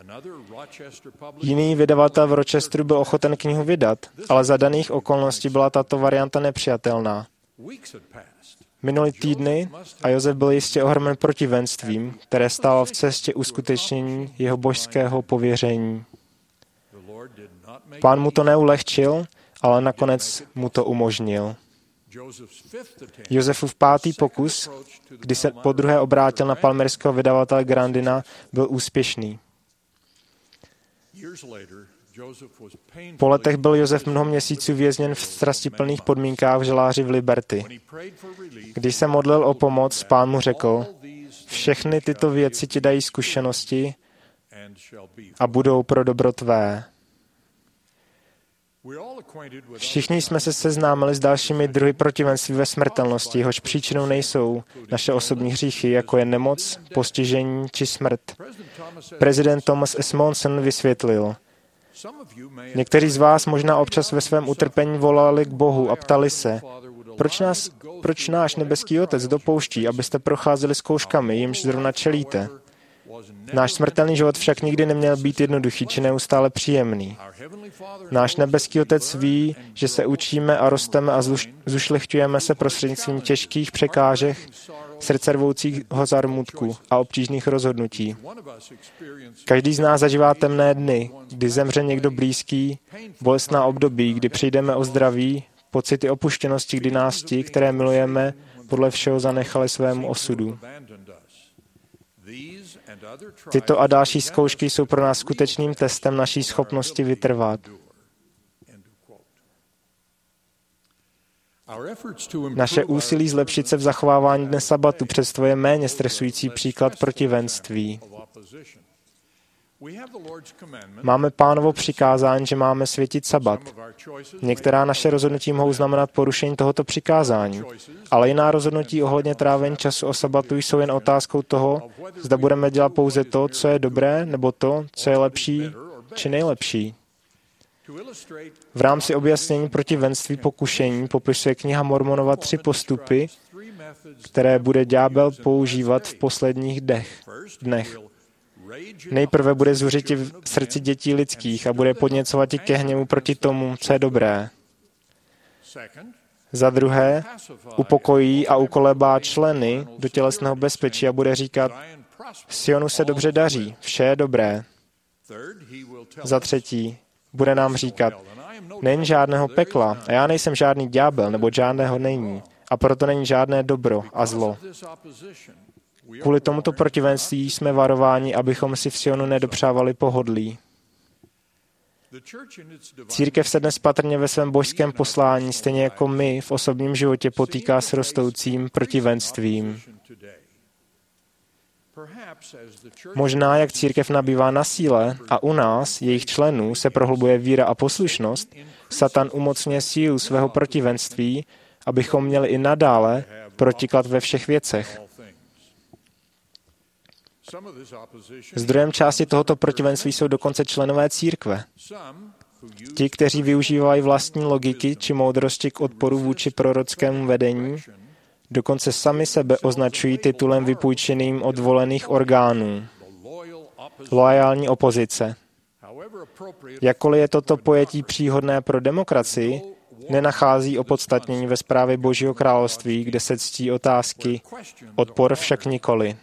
Jiný vydavatel v Rochesteru byl ochoten knihu vydat, ale za daných okolností byla tato varianta nepřijatelná. Minuly týdny a Josef byl jistě ohromen protivenstvím, které stálo v cestě uskutečnění jeho božského pověření. Pán mu to neulehčil, ale nakonec mu to umožnil. Josefův pátý pokus, kdy se podruhé obrátil na palmyrského vydavatele Grandina, byl úspěšný. Po letech byl Josef mnoho měsíců vězněn v strastiplných podmínkách v žaláři v Liberty. Když se modlil o pomoc, Pán mu řekl, všechny tyto věci ti dají zkušenosti a budou pro dobro tvé. Všichni jsme se seznámili s dalšími druhy protivenství ve smrtelnosti, jehož příčinou nejsou naše osobní hříchy, jako je nemoc, postižení či smrt. Prezident Thomas S. Monson vysvětlil, někteří z vás možná občas ve svém utrpení volali k Bohu a ptali se, proč, nás, proč náš nebeský Otec dopouští, abyste procházeli zkouškami, jimž zrovna čelíte. Náš smrtelný život však nikdy neměl být jednoduchý či neustále příjemný. Náš nebeský Otec ví, že se učíme a rosteme a zušlechťujeme se prostřednictvím těžkých překážek, srdcervoucího zarmutku a obtížných rozhodnutí. Každý z nás zažívá temné dny, kdy zemře někdo blízký, bolestná období, kdy přijdeme o zdraví, pocity opuštěnosti, kdy nás ti, které milujeme, podle všeho zanechali svému osudu. Tyto a další zkoušky jsou pro nás skutečným testem naší schopnosti vytrvat. Naše úsilí zlepšit se v zachovávání dne sabatu představuje méně stresující příklad protivenství. Máme Pánovo přikázání, že máme světit sabat. Některá naše rozhodnutí mohou znamenat porušení tohoto přikázání, ale jiná rozhodnutí ohledně trávení času o sabatu jsou jen otázkou toho, zda budeme dělat pouze to, co je dobré, nebo to, co je lepší či nejlepší. V rámci objasnění protivenství pokušení popisuje kniha Mormonova tři postupy, které bude ďábel používat v posledních dech, dnech. Nejprve bude zuřiti v srdci dětí lidských a bude podněcovat ke hněvu proti tomu, co je dobré. Za druhé, upokojí a ukolebá členy do tělesného bezpečí a bude říkat, Sionu se dobře daří, vše je dobré. Za třetí, bude nám říkat, není žádného pekla a já nejsem žádný ďábel, nebo žádného není, a proto není žádné dobro a zlo. Kvůli tomuto protivenství jsme varováni, abychom si v Sionu nedopřávali pohodlí. Církev se dnes patrně ve svém božském poslání, stejně jako my v osobním životě, potýká s rostoucím protivenstvím. Možná, jak církev nabývá na síle a u nás, jejich členů, se prohlubuje víra a poslušnost, Satan umocňuje sílu svého protivenství, abychom měli i nadále protiklad ve všech věcech. Zdrojem části tohoto protivenství jsou dokonce členové církve. Ti, kteří využívají vlastní logiky či moudrosti k odporu vůči prorockému vedení, dokonce sami sebe označují titulem vypůjčeným od volených orgánů. Loajální opozice. Jakkoliv je toto pojetí příhodné pro demokracii, nenachází opodstatnění ve zprávě Božího království, kde se ctí otázky, odpor však nikoli.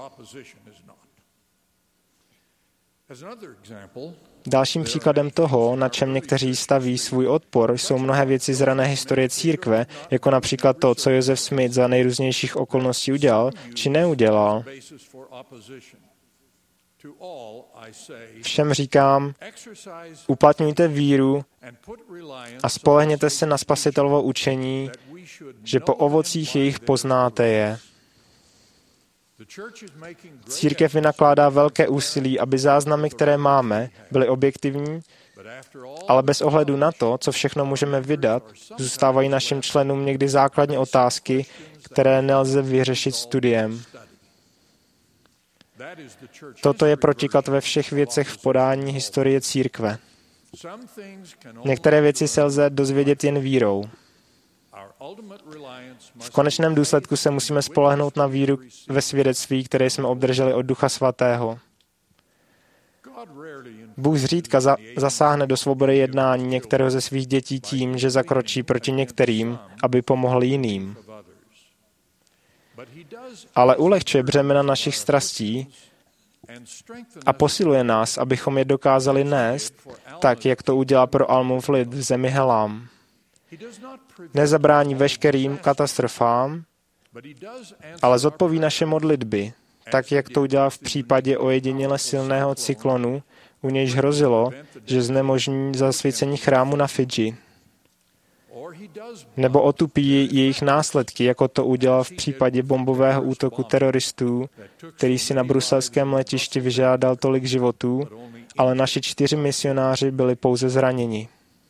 Dalším příkladem toho, na čem někteří staví svůj odpor, jsou mnohé věci z rané historie církve, jako například to, co Joseph Smith za nejrůznějších okolností udělal, či neudělal. Všem říkám, uplatňujte víru a spolehněte se na Spasitelovo učení, že po ovocích jejich poznáte je. Církev vynakládá velké úsilí, aby záznamy, které máme, byly objektivní, ale bez ohledu na to, co všechno můžeme vydat, zůstávají našim členům někdy základní otázky, které nelze vyřešit studiem. Toto je protiklad ve všech věcech v podání historie církve. Některé věci se lze dozvědět jen vírou. V konečném důsledku se musíme spolehnout na víru ve svědectví, které jsme obdrželi od Ducha Svatého. Bůh zřídka za, zasáhne do svobody jednání některého ze svých dětí tím, že zakročí proti některým, aby pomohl jiným. Ale ulehčuje břemena našich strastí a posiluje nás, abychom je dokázali nést, tak, jak to udělá pro Almův lid v zemi Helám. Nezabrání veškerým katastrofám, ale zodpoví naše modlitby, tak, jak to udělal v případě ojediněle silného cyklonu, u nějž hrozilo, že znemožní zasvěcení chrámu na Fidži. Nebo otupí jejich následky, jako to udělal v případě bombového útoku teroristů, který si na bruselském letišti vyžádal tolik životů, ale naši čtyři misionáři byli pouze zraněni.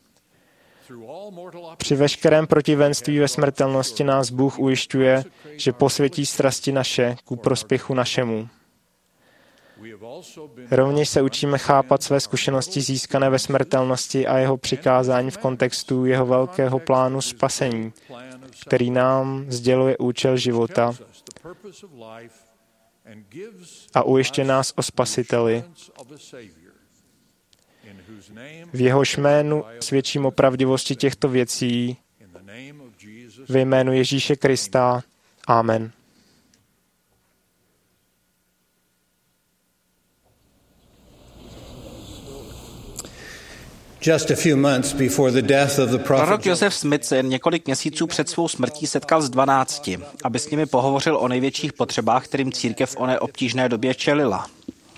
Při veškerém protivenství ve smrtelnosti nás Bůh ujišťuje, že posvětí strasti naše ku prospěchu našemu. Rovněž se učíme chápat své zkušenosti získané ve smrtelnosti a jeho přikázání v kontextu jeho velkého plánu spasení, který nám sděluje účel života a ujišťuje nás o Spasiteli. V jehož jménu svědčím o pravdivosti těchto věcí ve jménu Ježíše Krista. Amen.
Prorok Joseph Smith se jen několik měsíců před svou smrtí setkal s dvanácti, aby s nimi pohovořil o největších potřebách, kterým církev v oné obtížné době čelila.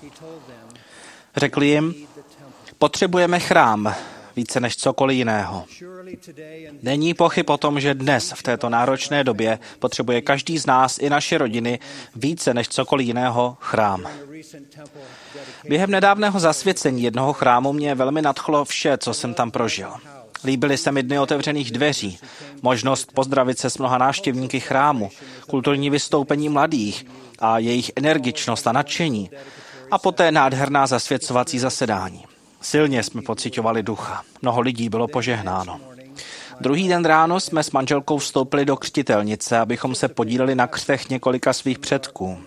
Řekl jim, potřebujeme chrám více než cokoliv jiného. Není pochyb o tom, že dnes, v této náročné době, potřebuje každý z nás i naše rodiny více než cokoliv jiného chrám. Během nedávného zasvěcení jednoho chrámu mě velmi nadchlo vše, co jsem tam prožil. Líbily se mi dny otevřených dveří, možnost pozdravit se s mnoha návštěvníky chrámu, kulturní vystoupení mladých a jejich energičnost a nadšení, a poté nádherná zasvěcovací zasedání. Silně jsme pociťovali ducha. Mnoho lidí bylo požehnáno. Druhý den ráno jsme s manželkou vstoupili do křtitelnice, abychom se podíleli na křtech několika svých předků.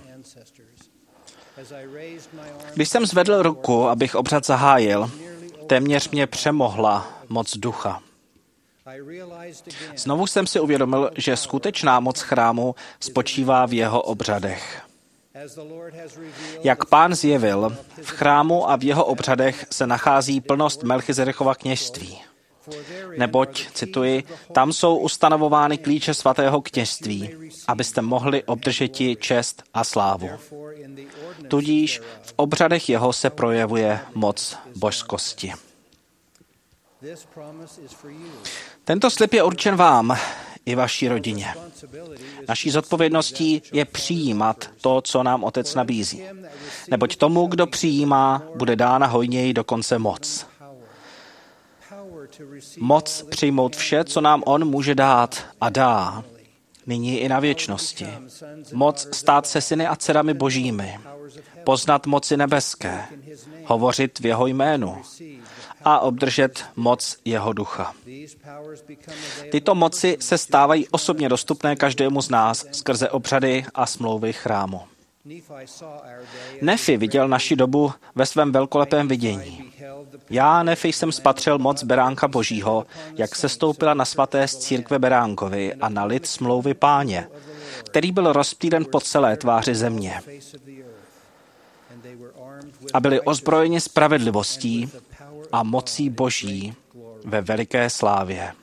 Když jsem zvedl ruku, abych obřad zahájil, téměř mě přemohla moc ducha. Znovu jsem si uvědomil, že skutečná moc chrámu spočívá v jeho obřadech. Jak Pán zjevil, v chrámu a v jeho obřadech se nachází plnost Melchizedekova kněžství. Neboť, cituji, tam jsou ustanovovány klíče svatého kněžství, abyste mohli obdržeti čest a slávu. Tudíž v obřadech jeho se projevuje moc božskosti. Tento slib je určen vám i vaší rodině. Naší zodpovědností je přijímat to, co nám Otec nabízí. Neboť tomu, kdo přijímá, bude dána hojněji dokonce moc. Moc přijmout vše, co nám on může dát a dá, nyní i na věčnosti. Moc stát se syny a dcerami božími, poznat moci nebeské, hovořit v jeho jménu a obdržet moc jeho ducha. Tyto moci se stávají osobně dostupné každému z nás skrze obřady a smlouvy chrámu. Nefi viděl naši dobu ve svém velkolepém vidění. Já, Nefi, jsem spatřil moc beránka božího, jak se stoupila na svaté z církve Beránkovi a na lid smlouvy Páně, který byl rozptýlen po celé tváři země. A byli ozbrojeni spravedlivostí a mocí boží ve veliké slávě.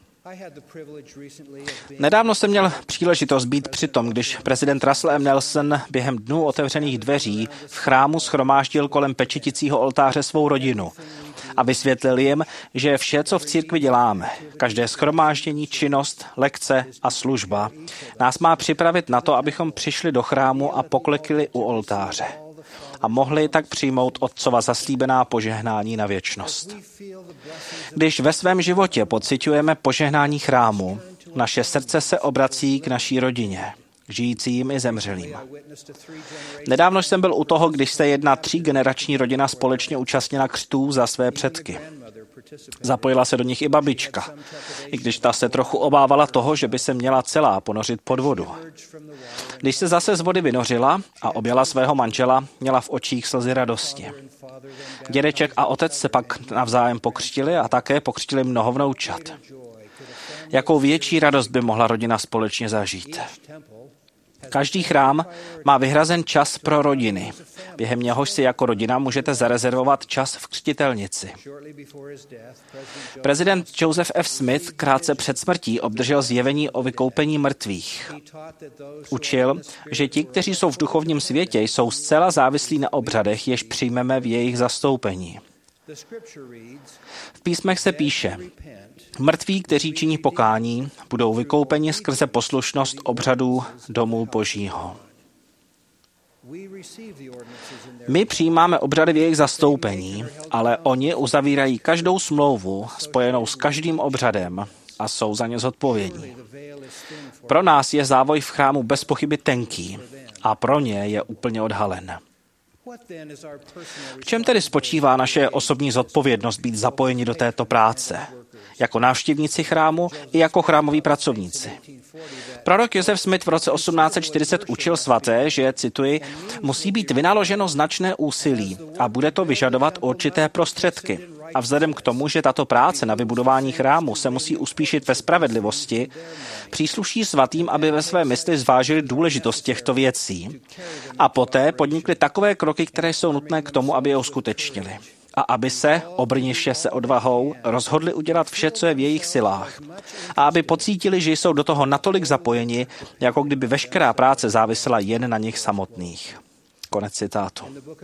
Nedávno jsem měl příležitost být při tom, když prezident Russell M. Nelson během dnů otevřených dveří v chrámu shromáždil kolem pečeticího oltáře svou rodinu a vysvětlil jim, že vše, co v církvi děláme, každé shromáždění, činnost, lekce a služba, nás má připravit na to, abychom přišli do chrámu a poklekli u oltáře a mohli tak přijmout Otcova zaslíbená požehnání na věčnost. Když ve svém životě pociťujeme požehnání chrámu, naše srdce se obrací k naší rodině, žijícím i zemřelým. Nedávno jsem byl u toho, když se jedna třígenerační rodina společně účastnila křtů za své předky. Zapojila se do nich i babička, i když ta se trochu obávala toho, že by se měla celá ponořit pod vodu. Když se zase z vody vynořila a objala svého manžela, měla v očích slzy radosti. Dědeček a otec se pak navzájem pokřtili a také pokřtili mnoho vnoučat. Jakou větší radost by mohla rodina společně zažít? Každý chrám má vyhrazen čas pro rodiny, během něhož si jako rodina můžete zarezervovat čas v křtitelnici. Prezident Joseph F. Smith krátce před smrtí obdržel zjevení o vykoupení mrtvých. Učil, že ti, kteří jsou v duchovním světě, jsou zcela závislí na obřadech, jež přijmeme v jejich zastoupení. V písmech se píše: mrtví, kteří činí pokání, budou vykoupeni skrze poslušnost obřadů domu Božího. My přijímáme obřady v jejich zastoupení, ale oni uzavírají každou smlouvu spojenou s každým obřadem a jsou za ně zodpovědní. Pro nás je závoj v chrámu bez pochyby tenký a pro ně je úplně odhalen. V čem tedy spočívá naše osobní zodpovědnost být zapojeni do této práce? Jako návštěvníci chrámu i jako chrámoví pracovníci. Prorok Joseph Smith v roce osmnáct set čtyřicet učil svaté, že, cituji, musí být vynaloženo značné úsilí a bude to vyžadovat určité prostředky. A vzhledem k tomu, že tato práce na vybudování chrámu se musí uspíšit ve spravedlivosti, přísluší svatým, aby ve své mysli zvážili důležitost těchto věcí a poté podnikli takové kroky, které jsou nutné k tomu, aby je uskutečnili. A aby se, obrniše se odvahou, rozhodli udělat vše, co je v jejich silách. A aby pocítili, že jsou do toho natolik zapojeni, jako kdyby veškerá práce závisela jen na nich samotných. Konec citátu.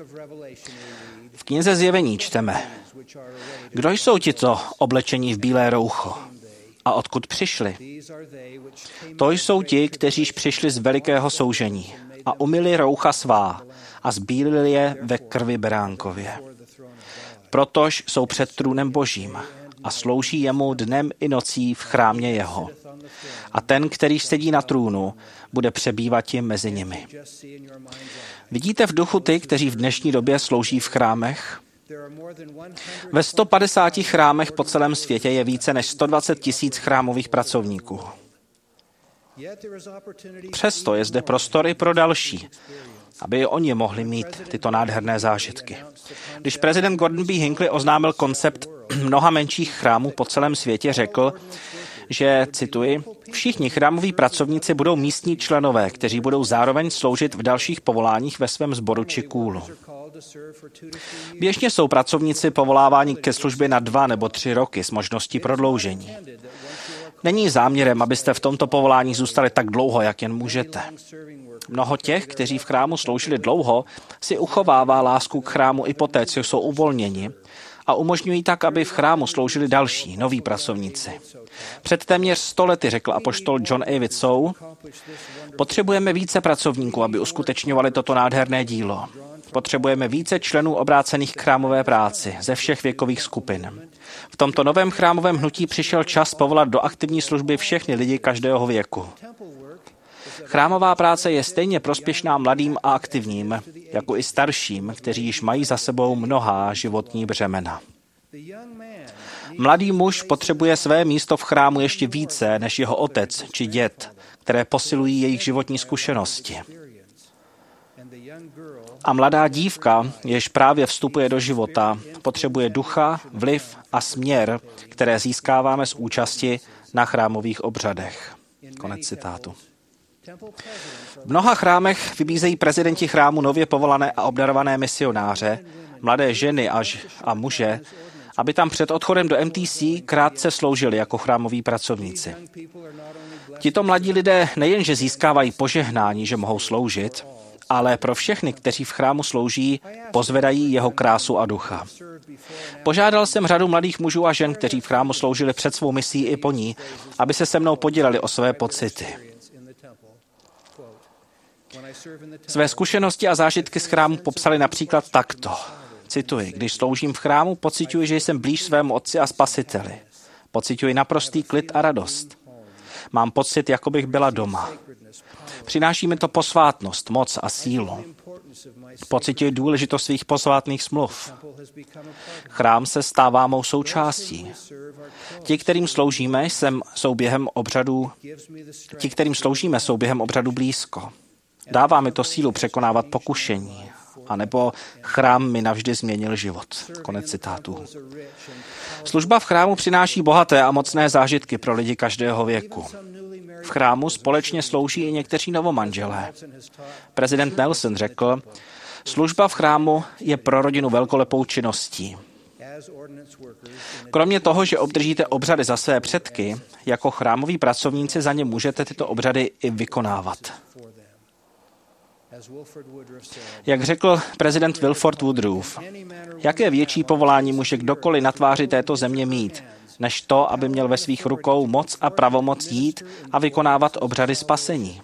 V knize Zjevení čteme: kdo jsou tito oblečení v bílé roucho? A odkud přišli? To jsou ti, kteříž přišli z velikého soužení a umyli roucha svá a zbílili je ve krvi beránkově. Protož jsou před trůnem Božím a slouží jemu dnem i nocí v chrámě jeho. A ten, který sedí na trůnu, bude přebývat jim mezi nimi. Vidíte v duchu ty, kteří v dnešní době slouží v chrámech? Ve sto padesáti chrámech po celém světě je více než sto dvacet tisíc chrámových pracovníků. Přesto je zde prostor i pro další, aby i oni mohli mít tyto nádherné zážitky. Když prezident Gordon B. Hinckley oznámil koncept mnoha menších chrámů po celém světě, řekl, že, cituji, všichni chrámoví pracovníci budou místní členové, kteří budou zároveň sloužit v dalších povoláních ve svém sboru či kůlu. Běžně jsou pracovníci povoláváni ke službě na dva nebo tři roky s možností prodloužení. Není záměrem, abyste v tomto povolání zůstali tak dlouho, jak jen můžete. Mnoho těch, kteří v chrámu sloužili dlouho, si uchovává lásku k chrámu i poté, co jsou uvolněni, a umožňují tak, aby v chrámu sloužili další, noví pracovníci. Před téměř sto lety řekl apoštol John A. Widsoe, potřebujeme více pracovníků, aby uskutečňovali toto nádherné dílo. Potřebujeme více členů obrácených k chrámové práci ze všech věkových skupin. V tomto novém chrámovém hnutí přišel čas povolat do aktivní služby všechny lidi každého věku. Chrámová práce je stejně prospěšná mladým a aktivním, jako i starším, kteří již mají za sebou mnohá životní břemena. Mladý muž potřebuje své místo v chrámu ještě více než jeho otec či děd, které posilují jejich životní zkušenosti. A mladá dívka, jež právě vstupuje do života, potřebuje ducha, vliv a směr, které získáváme z účasti na chrámových obřadech. Konec citátu. V mnoha chrámech vybízejí prezidenti chrámu nově povolané a obdarované misionáře, mladé ženy až a muže, aby tam před odchodem do M T C krátce sloužili jako chrámoví pracovníci. Tito mladí lidé nejenže získávají požehnání, že mohou sloužit, ale pro všechny, kteří v chrámu slouží, pozvedají jeho krásu a ducha. Požádal jsem řadu mladých mužů a žen, kteří v chrámu sloužili před svou misí i po ní, aby se se mnou podělili o své pocity. Své zkušenosti a zážitky z chrámu popsali například takto. Cituji, když sloužím v chrámu, pociťuji, že jsem blíž svému Otci a Spasiteli. Pociťuji naprostý klid a radost. Mám pocit, jako bych byla doma. Přináší mi to posvátnost, moc a sílu. Pociťuji důležitost svých posvátných smluv. Chrám se stává mou součástí. Ti, kterým sloužíme, jsem, jsou během obřadu, ti, kterým sloužíme, jsou během obřadu blízko. Dává mi to sílu překonávat pokušení. A nebo chrám mi navždy změnil život. Konec citátu. Služba v chrámu přináší bohaté a mocné zážitky pro lidi každého věku. V chrámu společně slouží i někteří novomanželé. Prezident Nelson řekl, služba v chrámu je pro rodinu velkolepou činností. Kromě toho, že obdržíte obřady za své předky, jako chrámoví pracovníci za ně můžete tyto obřady i vykonávat. Jak řekl prezident Wilford Woodruff, jaké větší povolání může kdokoliv na tváři této země mít, než to, aby měl ve svých rukou moc a pravomoc jít a vykonávat obřady spasení.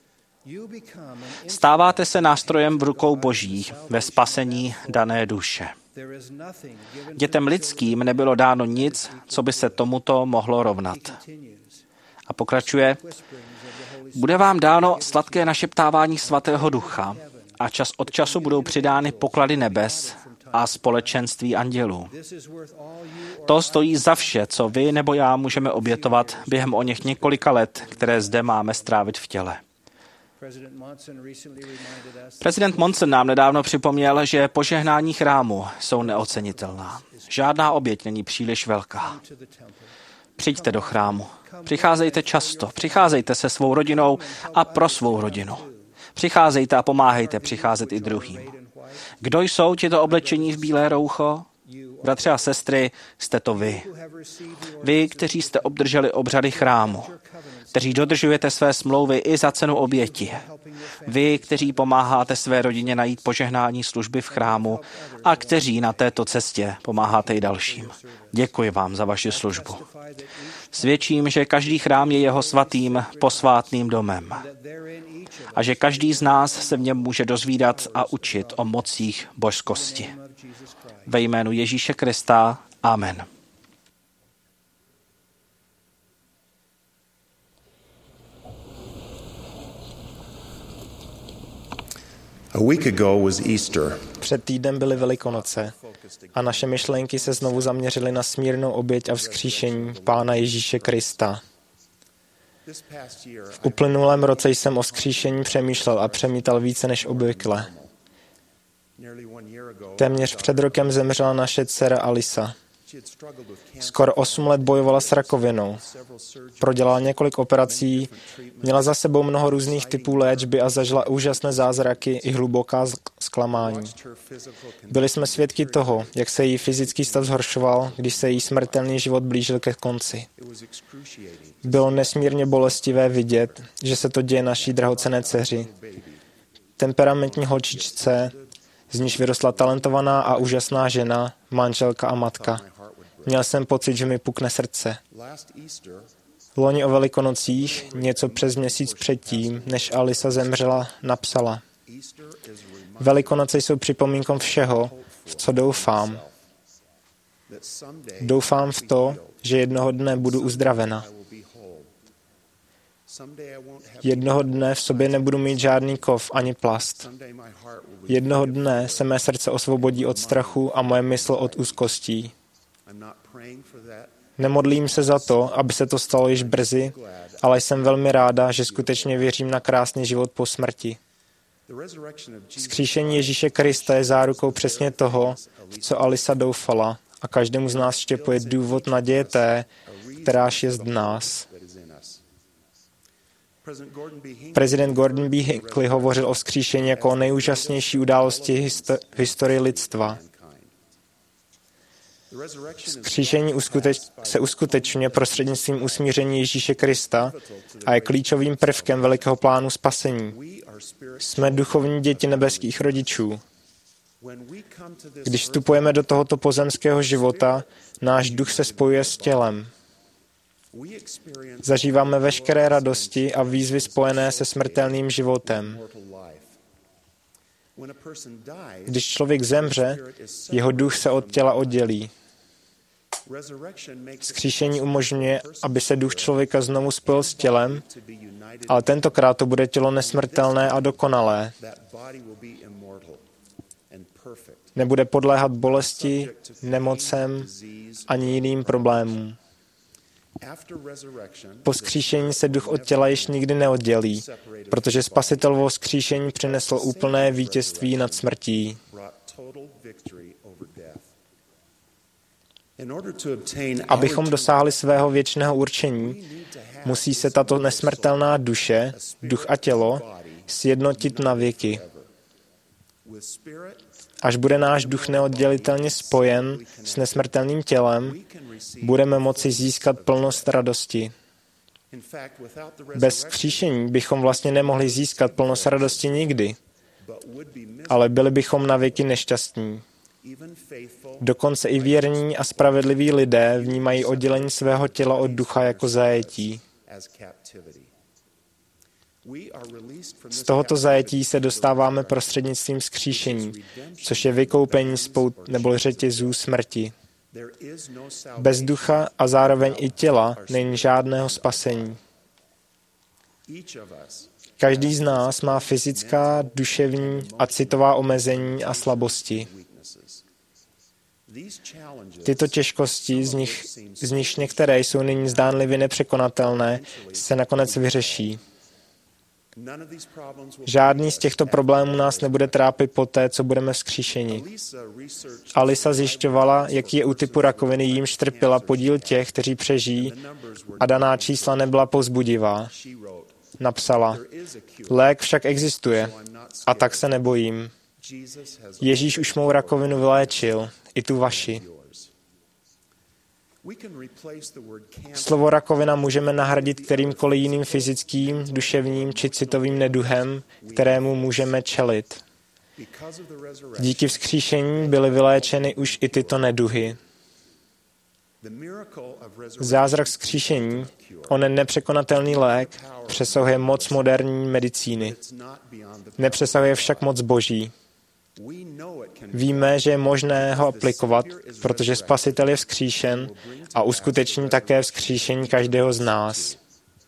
Stáváte se nástrojem v rukou Božích ve spasení dané duše. Dětem lidským nebylo dáno nic, co by se tomuto mohlo rovnat. A pokračuje, bude vám dáno sladké našeptávání svatého ducha a čas od času budou přidány poklady nebes a společenství andělů. To stojí za vše, co vy nebo já můžeme obětovat během o něch několika let, které zde máme strávit v těle. Prezident Monson nám nedávno připomněl, že požehnání chrámu jsou neocenitelná. Žádná oběť není příliš velká. Přijďte do chrámu. Přicházejte často. Přicházejte se svou rodinou a pro svou rodinu. Přicházejte a pomáhejte přicházet i druhým. Kdo jsou tito oblečení v bílé roucho? Bratři a sestry, jste to vy. Vy, kteří jste obdrželi obřady chrámu, kteří dodržujete své smlouvy i za cenu oběti. Vy, kteří pomáháte své rodině najít požehnání služby v chrámu a kteří na této cestě pomáháte i dalším. Děkuji vám za vaši službu. Svědčím, že každý chrám je jeho svatým, posvátným domem a že každý z nás se v něm může dozvídat a učit o mocích božskosti. Ve jménu Ježíše Krista. Amen.
A week ago was Easter.
Před týdnem byly Velikonoce a naše myšlenky se znovu zaměřily na smírnou oběť a vzkříšení Pána Ježíše Krista. V uplynulém roce jsem o vzkříšení přemýšlel a přemítal více než obvykle. Téměř před rokem zemřela naše dcera Alisa. Skoro osm let bojovala s rakovinou. Prodělala několik operací, měla za sebou mnoho různých typů léčby a zažila úžasné zázraky i hluboká zklamání. Byli jsme svědky toho, jak se její fyzický stav zhoršoval, když se její smrtelný život blížil ke konci. Bylo nesmírně bolestivé vidět, že se to děje naší drahocenné dceři. Temperamentní holčičce, z níž vyrostla talentovaná a úžasná žena, manželka a matka. Měl jsem pocit, že mi pukne srdce. Loni o Velikonocích, něco přes měsíc předtím, než Alisa zemřela, napsala: Velikonoce jsou připomínkou všeho, v co doufám. Doufám v to, že jednoho dne budu uzdravena. Jednoho dne v sobě nebudu mít žádný kov ani plast. Jednoho dne se mé srdce osvobodí od strachu a moje mysl od úzkostí. Nemodlím se za to, aby se to stalo již brzy, ale jsem velmi ráda, že skutečně věřím na krásný život po smrti. Vzkříšení Ježíše Krista je zárukou přesně toho, v co Alisa doufala, a každému z nás štěpuje důvod naděje té, kteráž je z nás. Prezident Gordon B. Hinckley hovořil o vzkříšení jako o nejúžasnější události histo- v historii lidstva. Vzkříšení uskuteč- se uskutečňuje prostřednictvím usmíření Ježíše Krista a je klíčovým prvkem velikého plánu spasení. Jsme duchovní děti nebeských rodičů. Když vstupujeme do tohoto pozemského života, náš duch se spojuje s tělem. Zažíváme veškeré radosti a výzvy spojené se smrtelným životem. Když člověk zemře, jeho duch se od těla oddělí. Vzkříšení umožňuje, aby se duch člověka znovu spojil s tělem, ale tentokrát to bude tělo nesmrtelné a dokonalé. Nebude podléhat bolesti, nemocem ani jiným problémům. Po vzkříšení se duch od těla již nikdy neoddělí, protože Spasitelovo vzkříšení přineslo úplné vítězství nad smrtí. Abychom dosáhli svého věčného určení, musí se tato nesmrtelná duše, duch a tělo, sjednotit na věky. Až bude náš duch neoddělitelně spojen s nesmrtelným tělem, budeme moci získat plnost radosti. Bez vzkříšení bychom vlastně nemohli získat plnost radosti nikdy, ale byli bychom na věky nešťastní. Dokonce i věrní a spravedliví lidé vnímají oddělení svého těla od ducha jako zajetí. Z tohoto zajetí se dostáváme prostřednictvím vzkříšení, což je vykoupení z pout nebo řetězů smrti. Bez ducha a zároveň i těla není žádného spasení. Každý z nás má fyzická, duševní a citová omezení a slabosti. Tyto těžkosti, z nich, z nich některé jsou nyní zdánlivě nepřekonatelné, se nakonec vyřeší. Žádný z těchto problémů nás nebude trápit poté, co budeme vzkříšeni. Alisa zjišťovala, jaký je u typu rakoviny, jímž trpěla podíl těch, kteří přežijí, a daná čísla nebyla povzbudivá. Napsala: lék však existuje, a tak se nebojím. Ježíš už mou rakovinu vyléčil, i tu vaši. Slovo rakovina můžeme nahradit kterýmkoliv jiným fyzickým, duševním či citovým neduhem, kterému můžeme čelit. Díky vzkříšení byly vyléčeny už i tyto neduhy. Zázrak vzkříšení, onen nepřekonatelný lék, přesahuje moc moderní medicíny. Nepřesahuje však moc Boží. Víme, že je možné ho aplikovat, protože Spasitel je vzkříšen a uskuteční také vzkříšení každého z nás.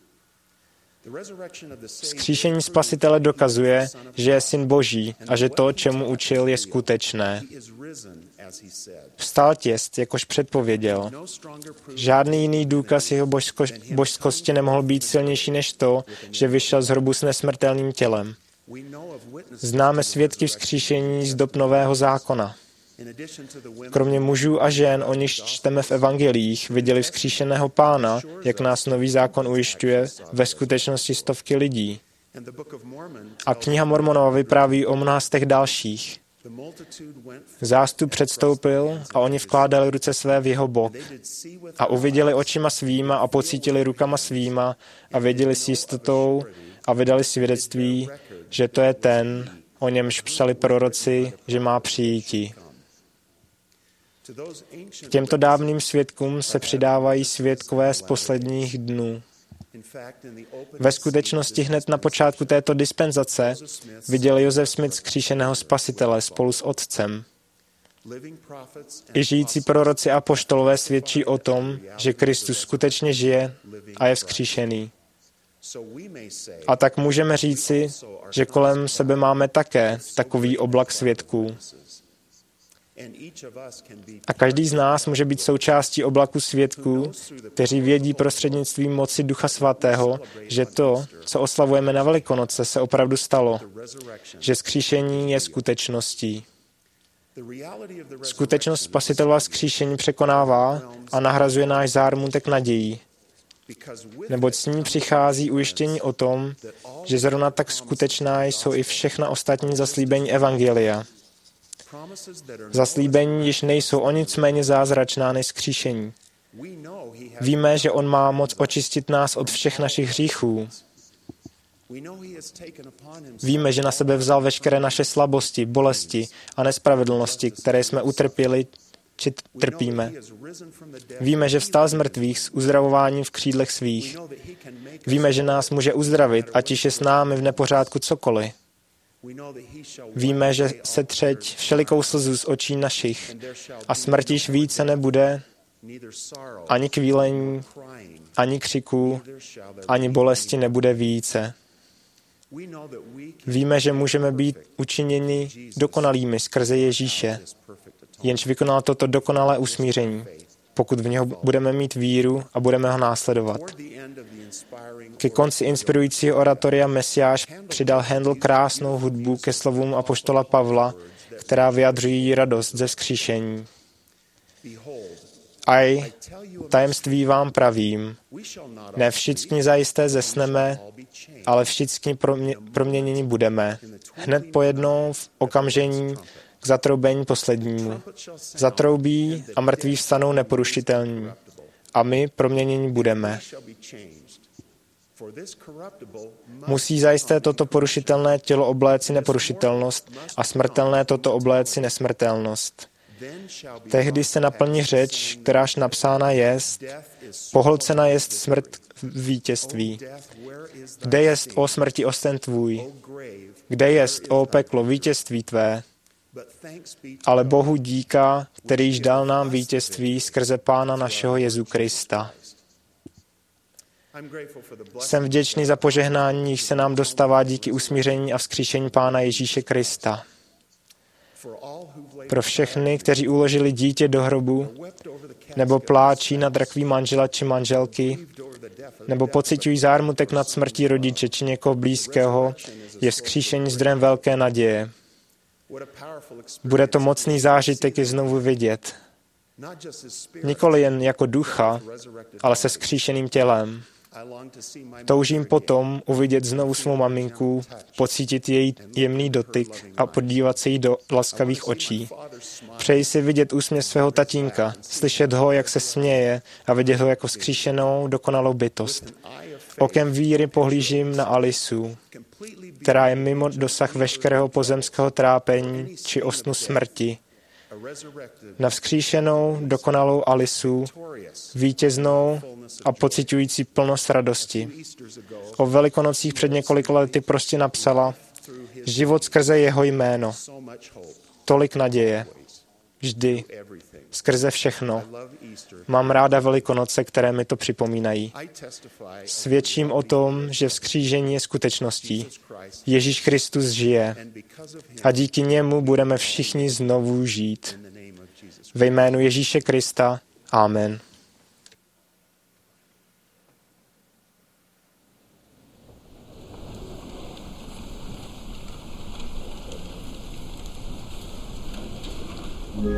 Vzkříšení Spasitele dokazuje, že je Syn Boží a že to, čemu učil, je skutečné. Vstal těst, jakož předpověděl. Žádný jiný důkaz jeho božsko- božskosti nemohl být silnější než to, že vyšel z hrobu s nesmrtelným tělem. Známe svědky vzkříšení z dob Nového zákona. Kromě mužů a žen, o nichž čteme v evangelích, viděli vzkříšeného Pána, jak nás nový zákon ujišťuje, ve skutečnosti stovky lidí. A kniha Mormonova vypráví o mnoha z těch dalších. Zástup předstoupil a oni vkládali ruce své v jeho bok. A uviděli očima svýma a pocítili rukama svýma a věděli s jistotou a vydali svědectví, že to je ten, o němž psali proroci, že má přijíti. K těmto dávným svědkům se přidávají svědkové z posledních dnů. Ve skutečnosti hned na počátku této dispenzace viděl Joseph Smith vzkříšeného Spasitele spolu s Otcem. I žijící proroci a apoštolové svědčí o tom, že Kristus skutečně žije a je vzkříšený. A tak můžeme říci, že kolem sebe máme také takový oblak svědků. A každý z nás může být součástí oblaku svědků, kteří vědí prostřednictvím moci Ducha Svatého, že to, co oslavujeme na Velikonoce, se opravdu stalo, že vzkříšení je skutečností. Skutečnost Spasitelova vzkříšení překonává a nahrazuje náš zármutek nadějí, neboť s ní přichází ujištění o tom, že zrovna tak skutečná jsou i všechna ostatní zaslíbení evangelia. Zaslíbení již nejsou o nic méně zázračná než vzkříšení. Víme, že on má moc očistit nás od všech našich hříchů. Víme, že na sebe vzal veškeré naše slabosti, bolesti a nespravedlnosti, které jsme utrpěli či trpíme. Víme, že vstal z mrtvých s uzdravováním v křídlech svých. Víme, že nás může uzdravit, ať již je s námi v nepořádku cokoliv. Víme, že se třeť všelikou slzu z očí našich a smrt již více nebude, ani kvílení, ani křiku, ani bolesti nebude více. Víme, že můžeme být učiněni dokonalými skrze Ježíše, jenž vykonal toto dokonalé usmíření, pokud v něho budeme mít víru a budeme ho následovat. Ke konci inspirujícího oratoria Mesiáš přidal Handel krásnou hudbu ke slovům apoštola Pavla, která vyjadřují radost ze vzkříšení. Aj, tajemství vám pravím, ne všichni zajisté zesneme, ale všichni promě, proměněni budeme. Hned po jednou v okamžení k zatroubení poslednímu. Zatroubí a mrtví vstanou neporušitelní. A my proměněni budeme. Musí zajisté toto porušitelné tělo obléci neporušitelnost a smrtelné toto obléci nesmrtelnost. Tehdy se naplní řeč, kteráž napsána jest, pohlcena jest smrt v vítězství. Kde jest, o smrti, osten tvůj? Kde jest, o peklo, vítězství tvé? Ale Bohu díka, kterýž dal nám vítězství skrze Pána našeho Jezu Krista. Jsem vděčný za požehnání, jich se nám dostává díky usmíření a vzkříšení Pána Ježíše Krista. Pro všechny, kteří uložili dítě do hrobu, nebo pláčí nad rakví manžela či manželky, nebo pociťují zármutek nad smrtí rodiče či někoho blízkého, je vzkříšení zdrojem velké naděje. Bude to mocný zážitek je znovu vidět. Nikoli jen jako ducha, ale se vzkříšeným tělem. Toužím potom uvidět znovu svou maminku, pocítit její jemný dotyk a podívat se jí do laskavých očí. Přeji si vidět úsměv svého tatínka, slyšet ho, jak se směje a vidět ho jako vzkříšenou, dokonalou bytost. Okem víry pohlížím na Alisu, která je mimo dosah veškerého pozemského trápení či osnu smrti. Na vzkříšenou, dokonalou Alisu, vítěznou a pociťující plnost radosti. O Velikonocích před několika lety prostě napsala život skrze jeho jméno. Tolik naděje. Vždy. Skrze všechno. Mám ráda Velikonoce, které mi to připomínají. Svědčím o tom, že vzkřížení je skutečností. Ježíš Kristus žije a díky němu budeme všichni znovu žít. Ve jménu Ježíše Krista. Amen.
Yeah.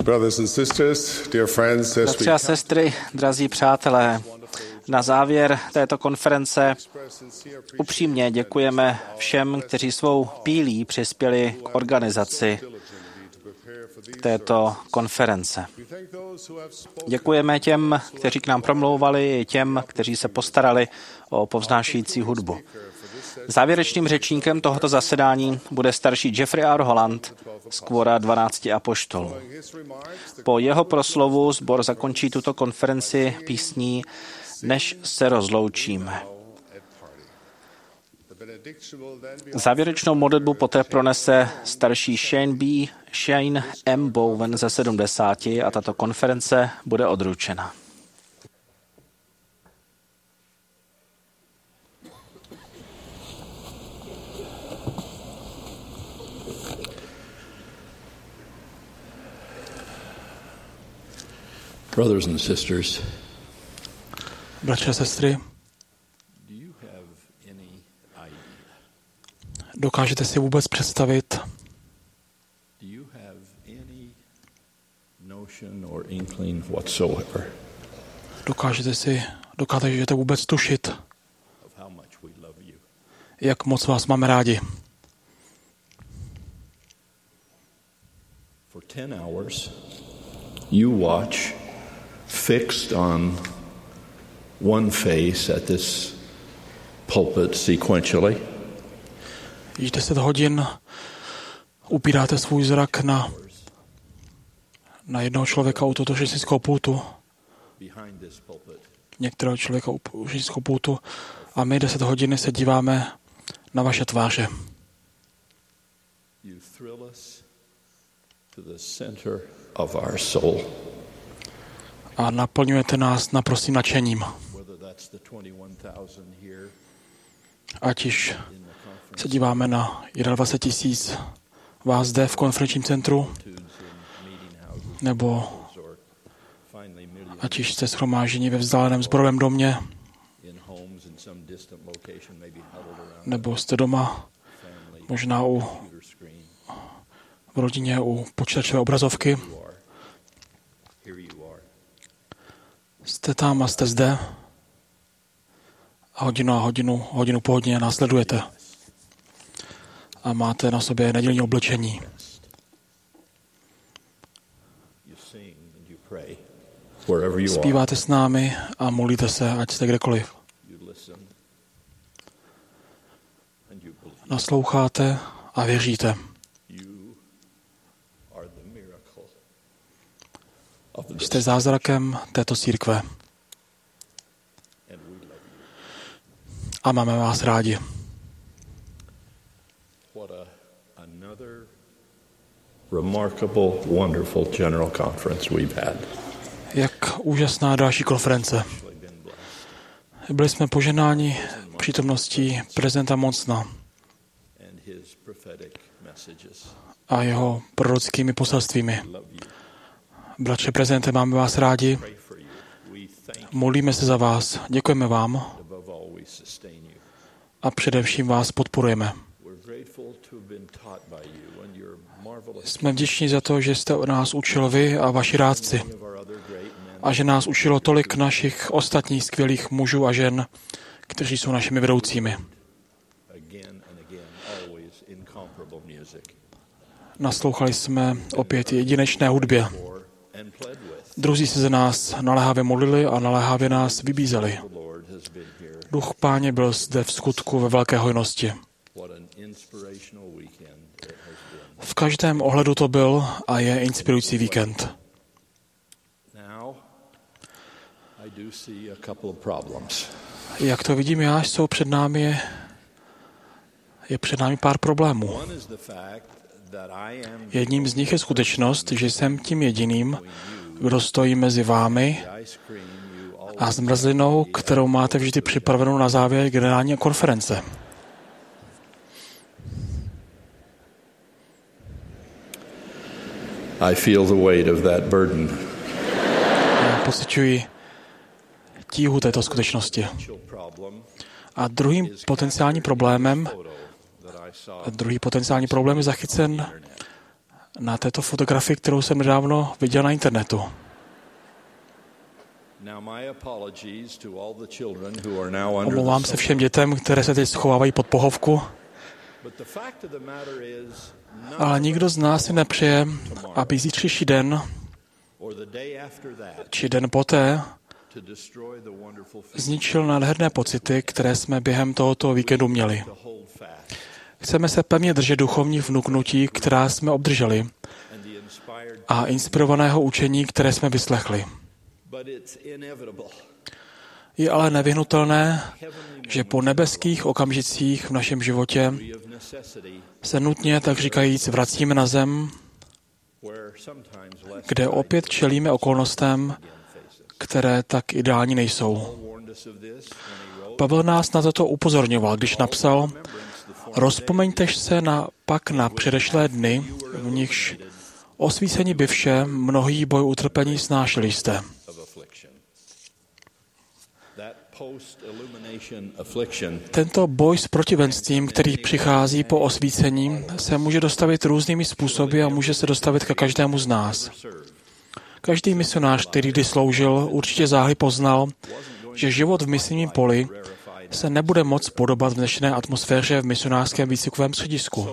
Brothers and sisters, dear friends, as we
Bratři a sestry, drazí přátelé, na závěr této konference upřímně děkujeme všem, kteří svou pílí přispěli k organizaci této konference. Děkujeme těm, kteří k nám promlouvali, i těm, kteří se postarali o povznášející hudbu. Závěrečným řečníkem tohoto zasedání bude starší Jeffrey R. Holland z kvora dvanácti apoštolů. Po jeho proslovu sbor zakončí tuto konferenci písní Než se rozloučíme. Závěrečnou modlitbu poté pronese starší Shane B. Shane M. Bowen ze sedmdesáti a tato konference bude odručena.
Brothers and sisters,
Bratři a sestry, dokážete si vůbec představit, dokážete si, dokážete vůbec tušit, jak moc vás máme rádi.
For ten hours, you watch fixed on one face at this pulpit sequentially.
Již deset hodin upíráte svůj zrak na, na jednoho člověka u tohoto řečnického pultu, některého člověka u řečnického pultu a my deset hodin se díváme na vaše tváře.
You thrill us to the center of our soul.
A naplňujete nás naprostým nadšením. Ať již se díváme na dvacet jedna tisíc vás zde v konferenčním centru, nebo ať již jste shromážděni ve vzdáleném sborovém domě, nebo jste doma, možná u, v rodině u počítačové obrazovky. Jste tam a jste zde a hodinu a hodinu, hodinu po hodině následujete a máte na sobě nedělní oblečení. Zpíváte s námi a modlíte se, ať jste kdekoliv. Nasloucháte a věříte. Jste zázrakem této církve. A máme vás rádi.
Remarkable, wonderful general conference we've had.
Jak úžasná další konference. Byli jsme poženáni přítomností prezidenta Monsona a jeho prorockými poselstvími. Bratře prezidente, máme vás rádi. Modlíme se za vás. Děkujeme vám. A především vás podporujeme. Jsme vděční za to, že jste nás učil vy a vaši rádci. A že nás učilo tolik našich ostatních skvělých mužů a žen, kteří jsou našimi vedoucími. Naslouchali jsme opět jedinečné hudbě. Druzí se za nás naléhavě modlili a naléhavě nás vybízeli. Duch Páně byl zde v skutku ve velké hojnosti. V každém ohledu to byl a je inspirující víkend. Jak to vidím já, jsou před námi, je před námi pár problémů. Jedním z nich je skutečnost, že jsem tím jediným, kdo stojí mezi vámi a zmrzlinou, kterou máte vždy připravenou na závěr generální konference.
I feel the weight of that burden.
Já pociťuji tíhu této skutečnosti. A druhým potenciálním problémem, druhý potenciální problém je zachycen na této fotografii, kterou jsem nedávno viděl na internetu. Omlouvám se všem dětem, které se teď schovávají pod pohovku, ale nikdo z nás si nepřeje, aby zítřejší den či den poté zničil nádherné pocity, které jsme během tohoto víkendu měli. Chceme se pevně držet duchovní vnuknutí, která jsme obdrželi, a inspirovaného učení, které jsme vyslechli. Je ale nevyhnutelné, že po nebeských okamžicích v našem životě se nutně, tak říkajíc, vracíme na zem, kde opět čelíme okolnostem, které tak ideální nejsou. Pavel nás na toto upozorňoval, když napsal: rozpomeňte se na, pak na předešlé dny, v nichž osvíceni byvše mnohý boj utrpení snášeli jste. Tento boj s protivenstvím, který přichází po osvícení, se může dostavit různými způsoby a může se dostavit ke každému z nás. Každý misionář, který kdy sloužil, určitě záhy poznal, že život v misijním poli se nebude moc podobat v dnešné atmosféře v misionářském výcvikovém středisku.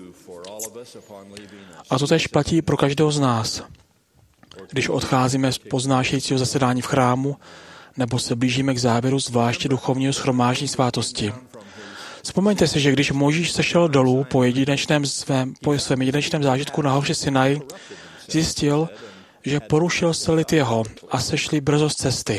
A to též platí pro každého z nás. Když odcházíme z poznášejícího zasedání v chrámu, nebo se blížíme k závěru zvláště duchovního shromáždění svátosti. Vzpomeňte si, že když Mojžíš sešel dolů po, jedinečném svém, po svém jedinečném zážitku na hoře Sinaj, zjistil, že porušil se lid jeho a sešli brzo z cesty.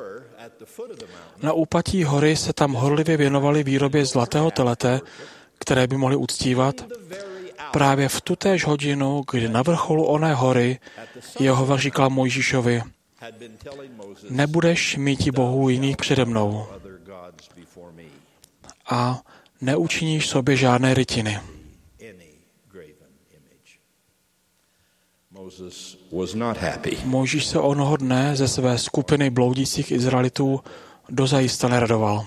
Na úpatí hory se tam horlivě věnovali výrobě zlatého telete, které by mohli uctívat. Právě v tutéž hodinu, kdy na vrcholu oné hory Jehova říkal Mojžíšovi: nebudeš míti bohů jiných přede mnou a neučiníš sobě žádné rytiny. Mojžíš se onoho dne ze své skupiny bloudících Izraelitů dozajista neradoval.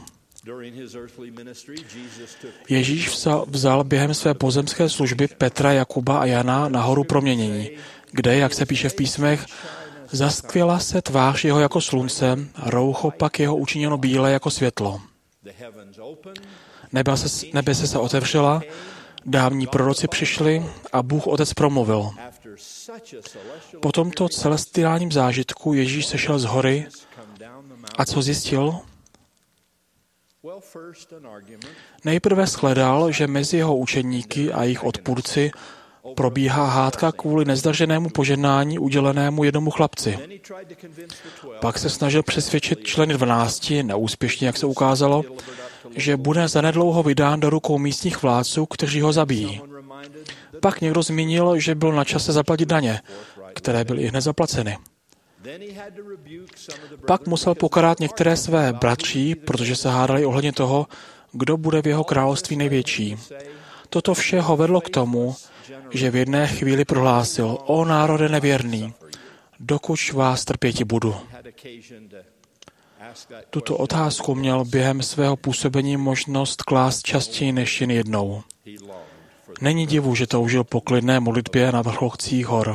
Ježíš vzal, vzal během své pozemské služby Petra, Jakuba a Jana na horu proměnění, kde, jak se píše v písmech, zaskvěla se tvář jeho jako slunce, roucho pak jeho učiněno bílé jako světlo. Nebe se, nebe se, se otevřela, dávní proroci přišli a Bůh Otec promluvil. Po tomto celestiálním zážitku Ježíš sešel z hory a co zjistil? Nejprve shledal, že mezi jeho učeníky a jejich odpůrci probíhá hádka kvůli nezdařenému požehnání udělenému jednomu chlapci. Pak se snažil přesvědčit členy dvanácti, neúspěšně, jak se ukázalo, že bude zanedlouho vydán do rukou místních vládců, kteří ho zabijí. Pak někdo zmínil, že byl na čase zaplatit daně, které byly i hned zaplaceny. Pak musel pokarat některé své bratří, protože se hádali ohledně toho, kdo bude v jeho království největší. Toto vše ho vedlo k tomu, že v jedné chvíli prohlásil: o národe nevěrný, dokud vás trpěti budu. Tuto otázku měl během svého působení možnost klást častěji než jen jednou. Není divu, že toužil po klidné modlitbě na vrcholcích hor.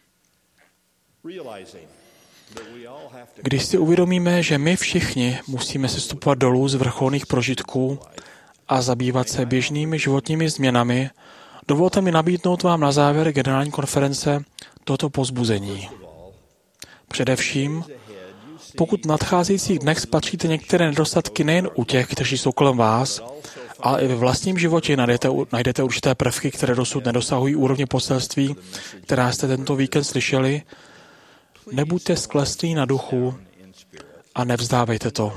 Když si uvědomíme, že my všichni musíme sestupovat dolů z vrcholných prožitků a zabývat se běžnými životními změnami, dovolte mi nabídnout vám na závěr generální konference toto povzbuzení. Především, pokud v nadcházejících dnech spatříte některé nedostatky nejen u těch, kteří jsou kolem vás, ale i ve vlastním životě najdete, najdete určité prvky, které dosud nedosahují úrovně poselství, která jste tento víkend slyšeli, nebuďte skleslí na duchu a nevzdávejte to.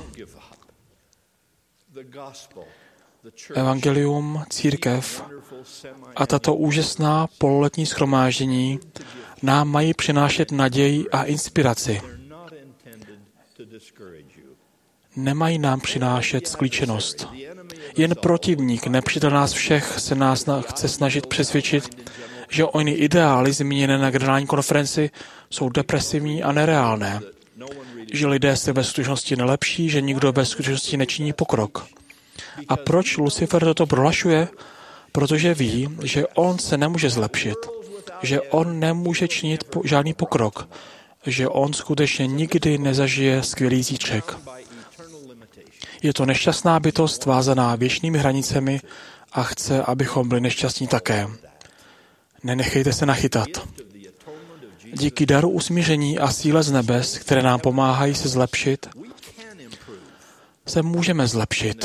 Evangelium, církev a tato úžasná pololetní shromáždění nám mají přinášet naději a inspiraci. Nemají nám přinášet sklíčenost. Jen protivník, nepřítel nás všech, se nás chce snažit přesvědčit, že ony ideály zmíněné na generální konferenci jsou depresivní a nereálné. Že lidé se ve skutečnosti nelepší, že nikdo ve skutečnosti nečiní pokrok. A proč Lucifer toto prohlašuje? Protože ví, že on se nemůže zlepšit. že on nemůže činit po, žádný pokrok, že on skutečně nikdy nezažije skvělý zítřek. Je to nešťastná bytost vázaná věčnými hranicemi a chce, abychom byli nešťastní také. Nenechejte se nachytat. Díky daru usmíření a síle z nebes, které nám pomáhají se zlepšit, se můžeme zlepšit.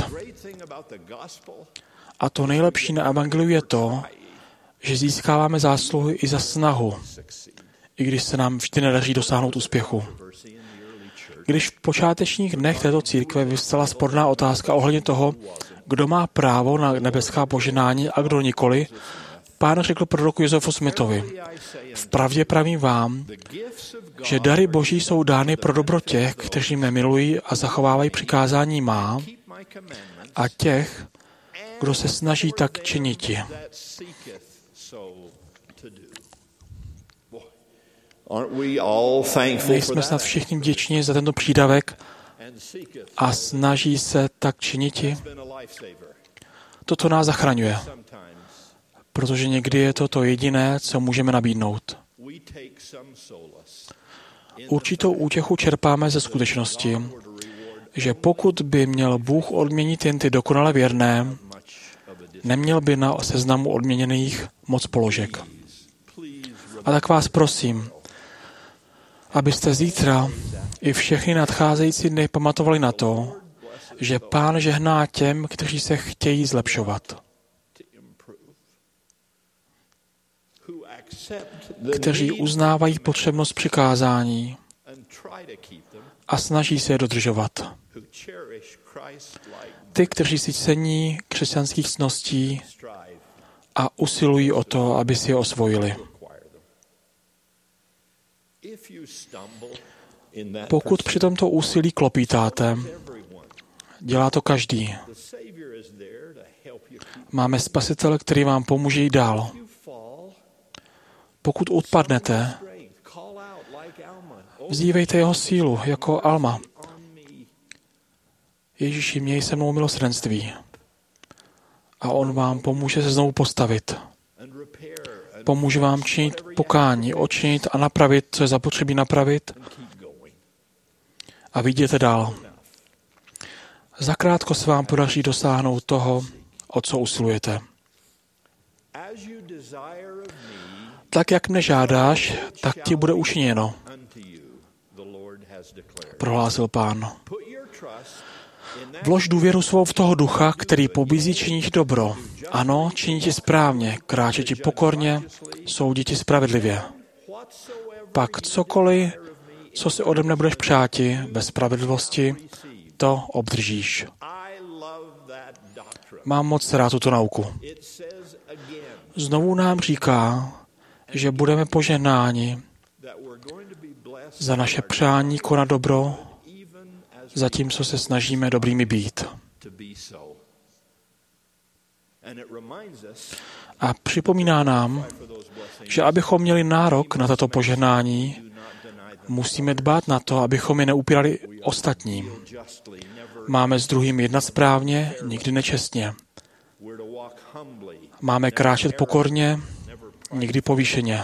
A to nejlepší na evangeliu je to, že získáváme zásluhy i za snahu, i když se nám vždy nedaří dosáhnout úspěchu. Když v počátečních dnech této církve vyvstala sporná otázka ohledně toho, kdo má právo na nebeská požehnání a kdo nikoli, Pán řekl proroku Josefu Smithovi: Vpravdě pravím vám, že dary Boží jsou dány pro dobro těch, kteří mě milují a zachovávají přikázání má, a těch, kdo se snaží tak činiti. Nejsme snad všichni vděční za tento přídavek a snaží se tak činiti? Toto nás zachraňuje, protože někdy je to to jediné, co můžeme nabídnout. Určitou útěchu čerpáme ze skutečnosti, že pokud by měl Bůh odměnit jen ty dokonale věrné, neměl by na seznamu odměněných moc položek. A tak vás prosím, abyste zítra i všechny nadcházející dny pamatovali na to, že Pán žehná těm, kteří se chtějí zlepšovat, kteří uznávají potřebnost přikázání a snaží se je dodržovat. Ty, kteří si cení křesťanských ctností a usilují o to, aby si je osvojili. Pokud při tomto úsilí klopítáte, dělá to každý. Máme Spasitele, který vám pomůže jít dál. Pokud odpadnete, vzívejte jeho sílu jako Alma. Ježíši, měj se mnou milosrdenství. A on vám pomůže se znovu postavit. Pomůže vám činit pokání, odčinit a napravit, co je zapotřebí napravit. A viděte dál. Zakrátko se vám podaří dosáhnout toho, o co usilujete. Tak, jak mne žádáš, tak ti bude učiněno, prohlásil Pán. Vlož důvěru svou v toho ducha, který pobízí činit dobro. Ano, činit ti správně, kráčet ti pokorně, soudit ti spravedlivě. Pak cokoliv, co si ode mne budeš přáti, bez spravedlivosti, to obdržíš. Mám moc rád tuto nauku. Znovu nám říká, že budeme požehnáni za naše přání konat dobro, zatímco se snažíme dobrými být. A připomíná nám, že abychom měli nárok na tato požehnání, musíme dbát na to, abychom je neupírali ostatním. Máme s druhým jednat správně, nikdy nečestně. Máme kráčet pokorně, nikdy povýšeně.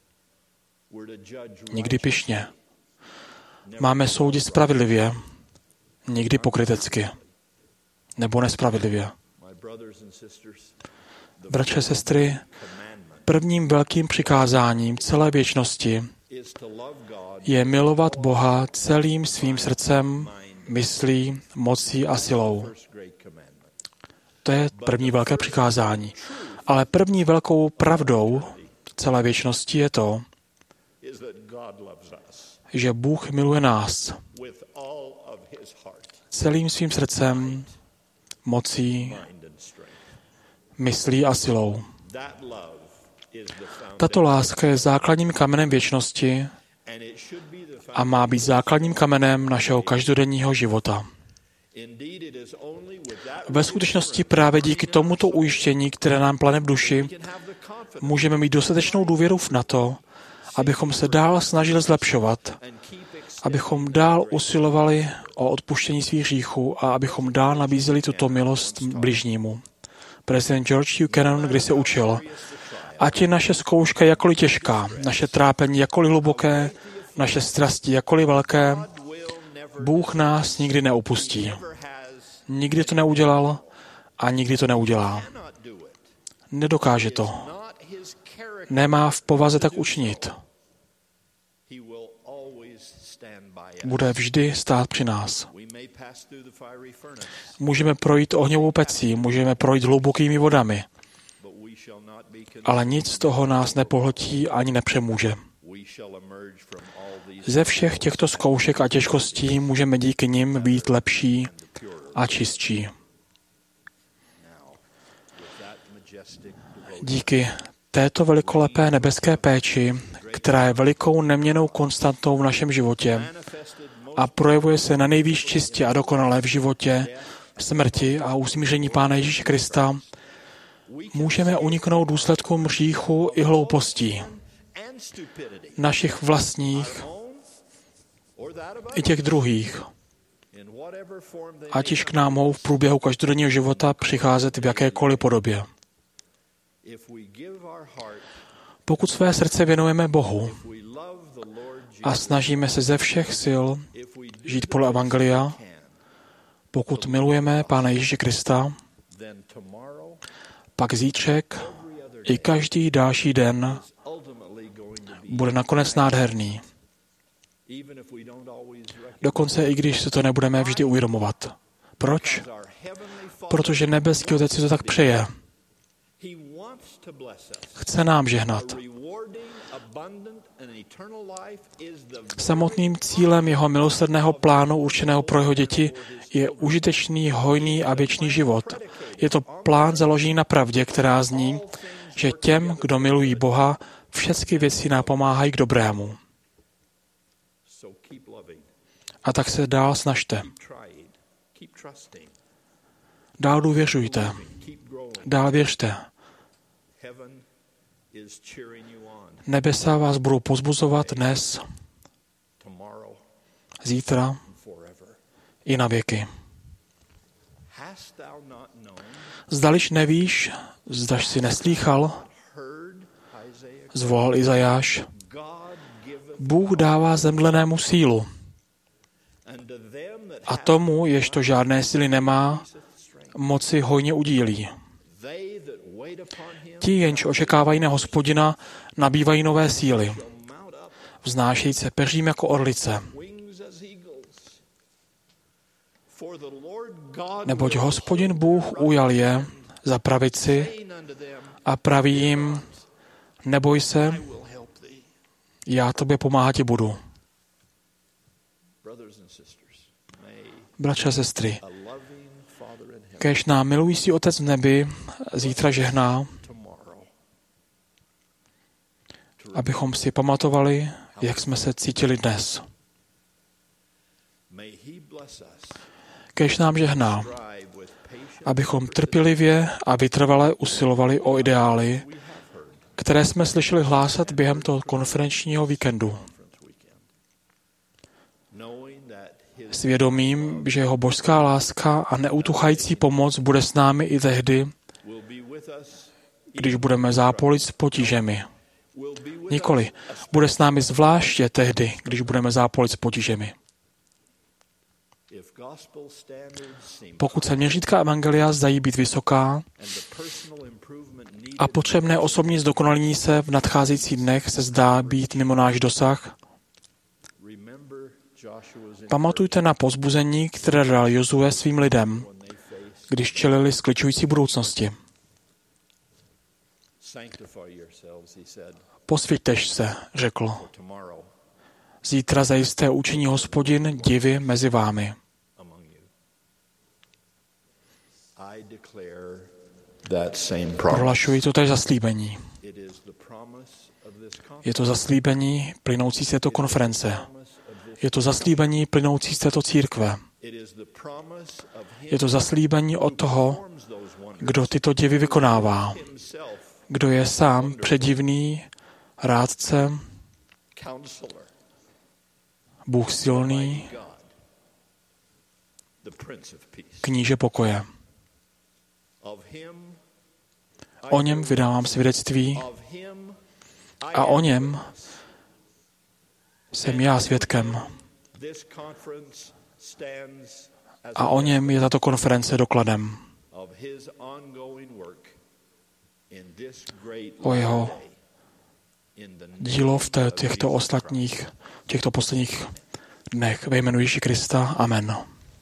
Nikdy pyšně. Máme soudit spravedlivě, nikdy pokrytecky. Nebo nespravedlivě. Bratře, sestry, prvním velkým přikázáním celé věčnosti je milovat Boha celým svým srdcem, myslí, mocí a silou. To je první velké přikázání. Ale první velkou pravdou celé věčnosti je to, že Bůh miluje nás celým svým srdcem, mocí, myslí a silou. Tato láska je základním kamenem věčnosti a má být základním kamenem našeho každodenního života. Ve skutečnosti právě díky tomuto ujištění, které nám plane v duši, můžeme mít dostatečnou důvěru na to, abychom se dál snažili zlepšovat, abychom dál usilovali o odpuštění svých hříchů a abychom dál nabízeli tuto milost bližnímu. Prezident George Buchanan kdysi učil: Ať je naše zkouška jakkoliv těžká, naše trápení jakkoliv hluboké, naše strasti jakkoliv velké, Bůh nás nikdy neopustí. Nikdy to neudělal a nikdy to neudělá. Nedokáže to. Nemá v povaze tak učinit. Bude vždy stát při nás. Můžeme projít ohňovou pecí, můžeme projít hlubokými vodami, ale nic z toho nás nepohltí ani nepřemůže. Ze všech těchto zkoušek a těžkostí můžeme díky nim být lepší a čistší. Díky této velikolepé nebeské péči, která je velikou neměnnou konstantou v našem životě a projevuje se na nejvýš čistě a dokonale v životě, smrti a usmíření Pána Ježíše Krista, můžeme uniknout důsledkům hříchu i hloupostí, našich vlastních i těch druhých, ať již k nám mohou v průběhu každodenního života přicházet v jakékoliv podobě. Pokud své srdce věnujeme Bohu a snažíme se ze všech sil žít podle evangelia, pokud milujeme Pána Ježíše Krista, pak zítřek i každý další den bude nakonec nádherný. Dokonce i když se to nebudeme vždy uvědomovat. Proč? Protože nebeský Otec si to tak přeje. Chce nám žehnat. Samotným cílem jeho milosrdného plánu určeného pro jeho děti je užitečný, hojný a věčný život. Je to plán založený na pravdě, která zní, že těm, kdo milují Boha, všechny věci napomáhají k dobrému. A tak se dál snažte. Dál důvěřujte. Dál věřte. Nebesa vás budou povzbuzovat dnes, zítra i na věky. Zdališ nevíš, zdaž si neslýchal, zvolal Izajáš, Bůh dává zemdlenému sílu a tomu, jež to žádné síly nemá, moci hojně udílí. Ti, jenž očekávají na Hospodina, nabývají nové síly. Vznášejí se peřím jako orlice. Neboť Hospodin Bůh ujal je za pravici a praví jim, neboj se, já tobě pomáhat ti budu. Bratři a sestry, kéž nám milující Otec v nebi zítra žehná, abychom si pamatovali, jak jsme se cítili dnes. Kéž nám žehná, abychom trpělivě a vytrvale usilovali o ideály, které jsme slyšeli hlásat během toho konferenčního víkendu. Svědomím, že jeho božská láska a neutuchající pomoc bude s námi i tehdy, když budeme zápolit s potížemi. Nikoli, bude s námi zvláště tehdy, když budeme zápolit s potížemi. Pokud se měřítka evangelia zdají být vysoká a potřebné osobní zdokonalení se v nadcházejících dnech se zdá být mimo náš dosah, pamatujte na povzbuzení, které dal Jozue svým lidem, když čelili skličující budoucnosti. Posvěťtež se, řekl. Zítra zajisté učiní Hospodin divy mezi vámi. Prohlašuji to též zaslíbení. Je to zaslíbení plynoucí z této konference. Je to zaslíbení plynoucí z této církve. Je to zaslíbení od toho, kdo tyto divy vykonává. Kdo je sám předivný rádce, Bůh silný, kníže pokoje. O něm vydávám svědectví a o něm jsem já svědkem. A o něm je tato konference dokladem. O jeho dílo v těchto ostatních, těchto posledních dnech ve jménu Ježíše Krista. Amen.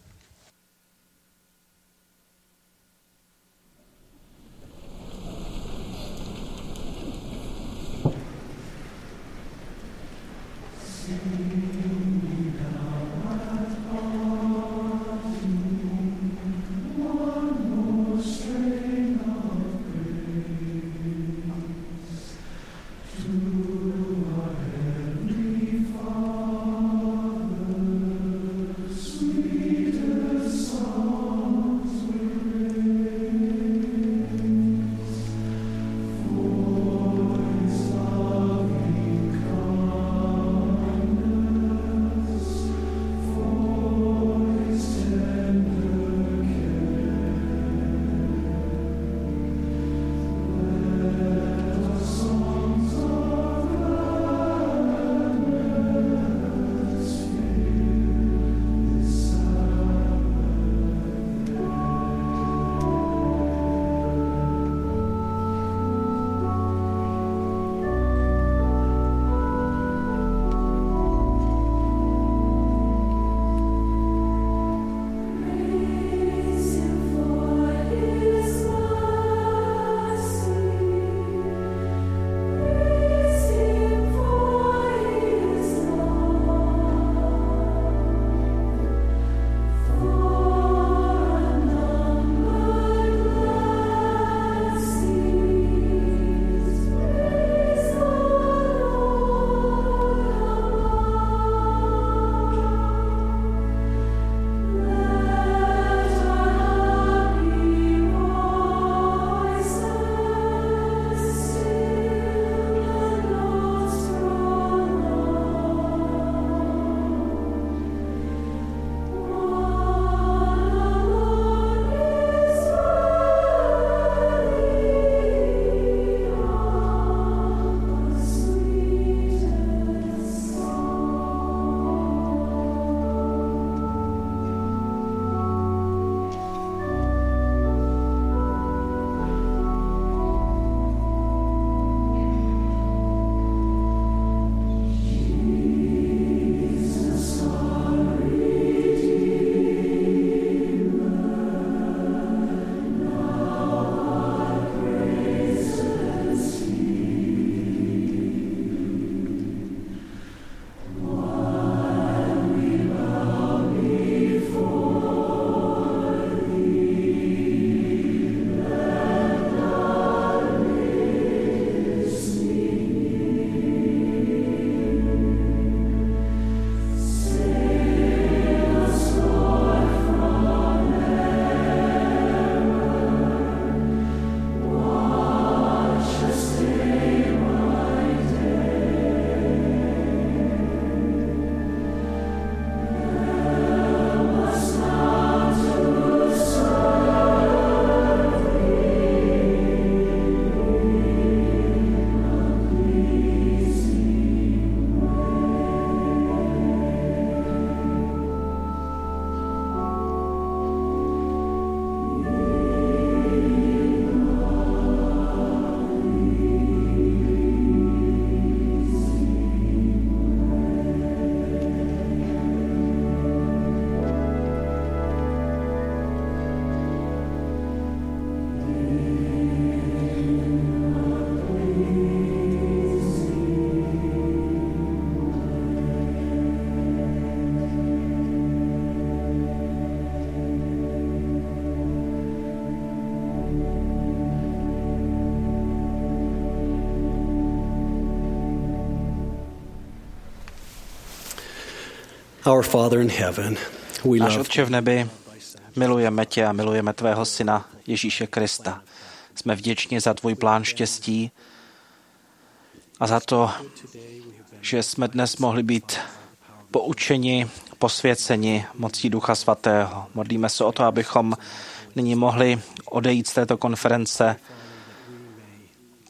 Our Father in heaven, we
Náš
love
Otče v nebi, milujeme tě a milujeme tvého syna Ježíše Krista. Jsme vděční za tvůj plán štěstí a za to, že jsme dnes mohli být poučeni, posvěceni mocí Ducha Svatého. Modlíme se o to, abychom nyní mohli odejít z této konference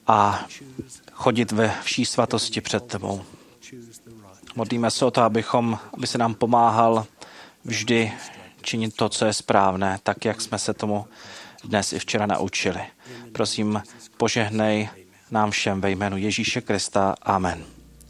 a chodit ve vší svatosti před tebou. Modlíme se o to, abychom, aby se nám pomáhal vždy činit to, co je správné, tak, jak jsme se tomu dnes i včera naučili. Prosím, požehnej nám všem ve jménu Ježíše Krista. Amen.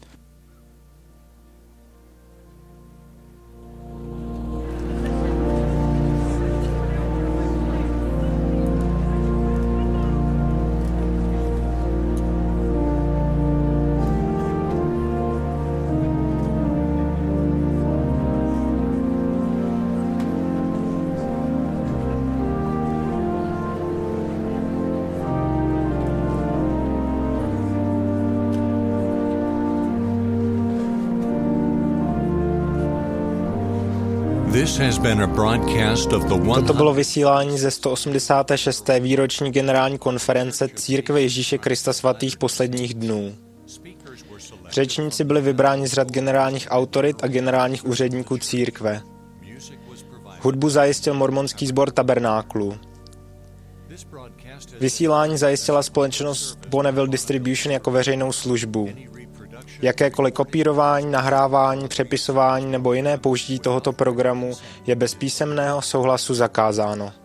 Toto bylo vysílání ze sto osmdesáté šesté výroční generální konference Církve Ježíše Krista svatých posledních dnů. Řečníci byli vybráni z řad generálních autorit a generálních úředníků církve. Hudbu zajistil mormonský sbor Tabernáklu. Vysílání zajistila společnost Bonneville Distribution jako veřejnou službu. Jakékoliv kopírování, nahrávání, přepisování nebo jiné použití tohoto programu je bez písemného souhlasu zakázáno.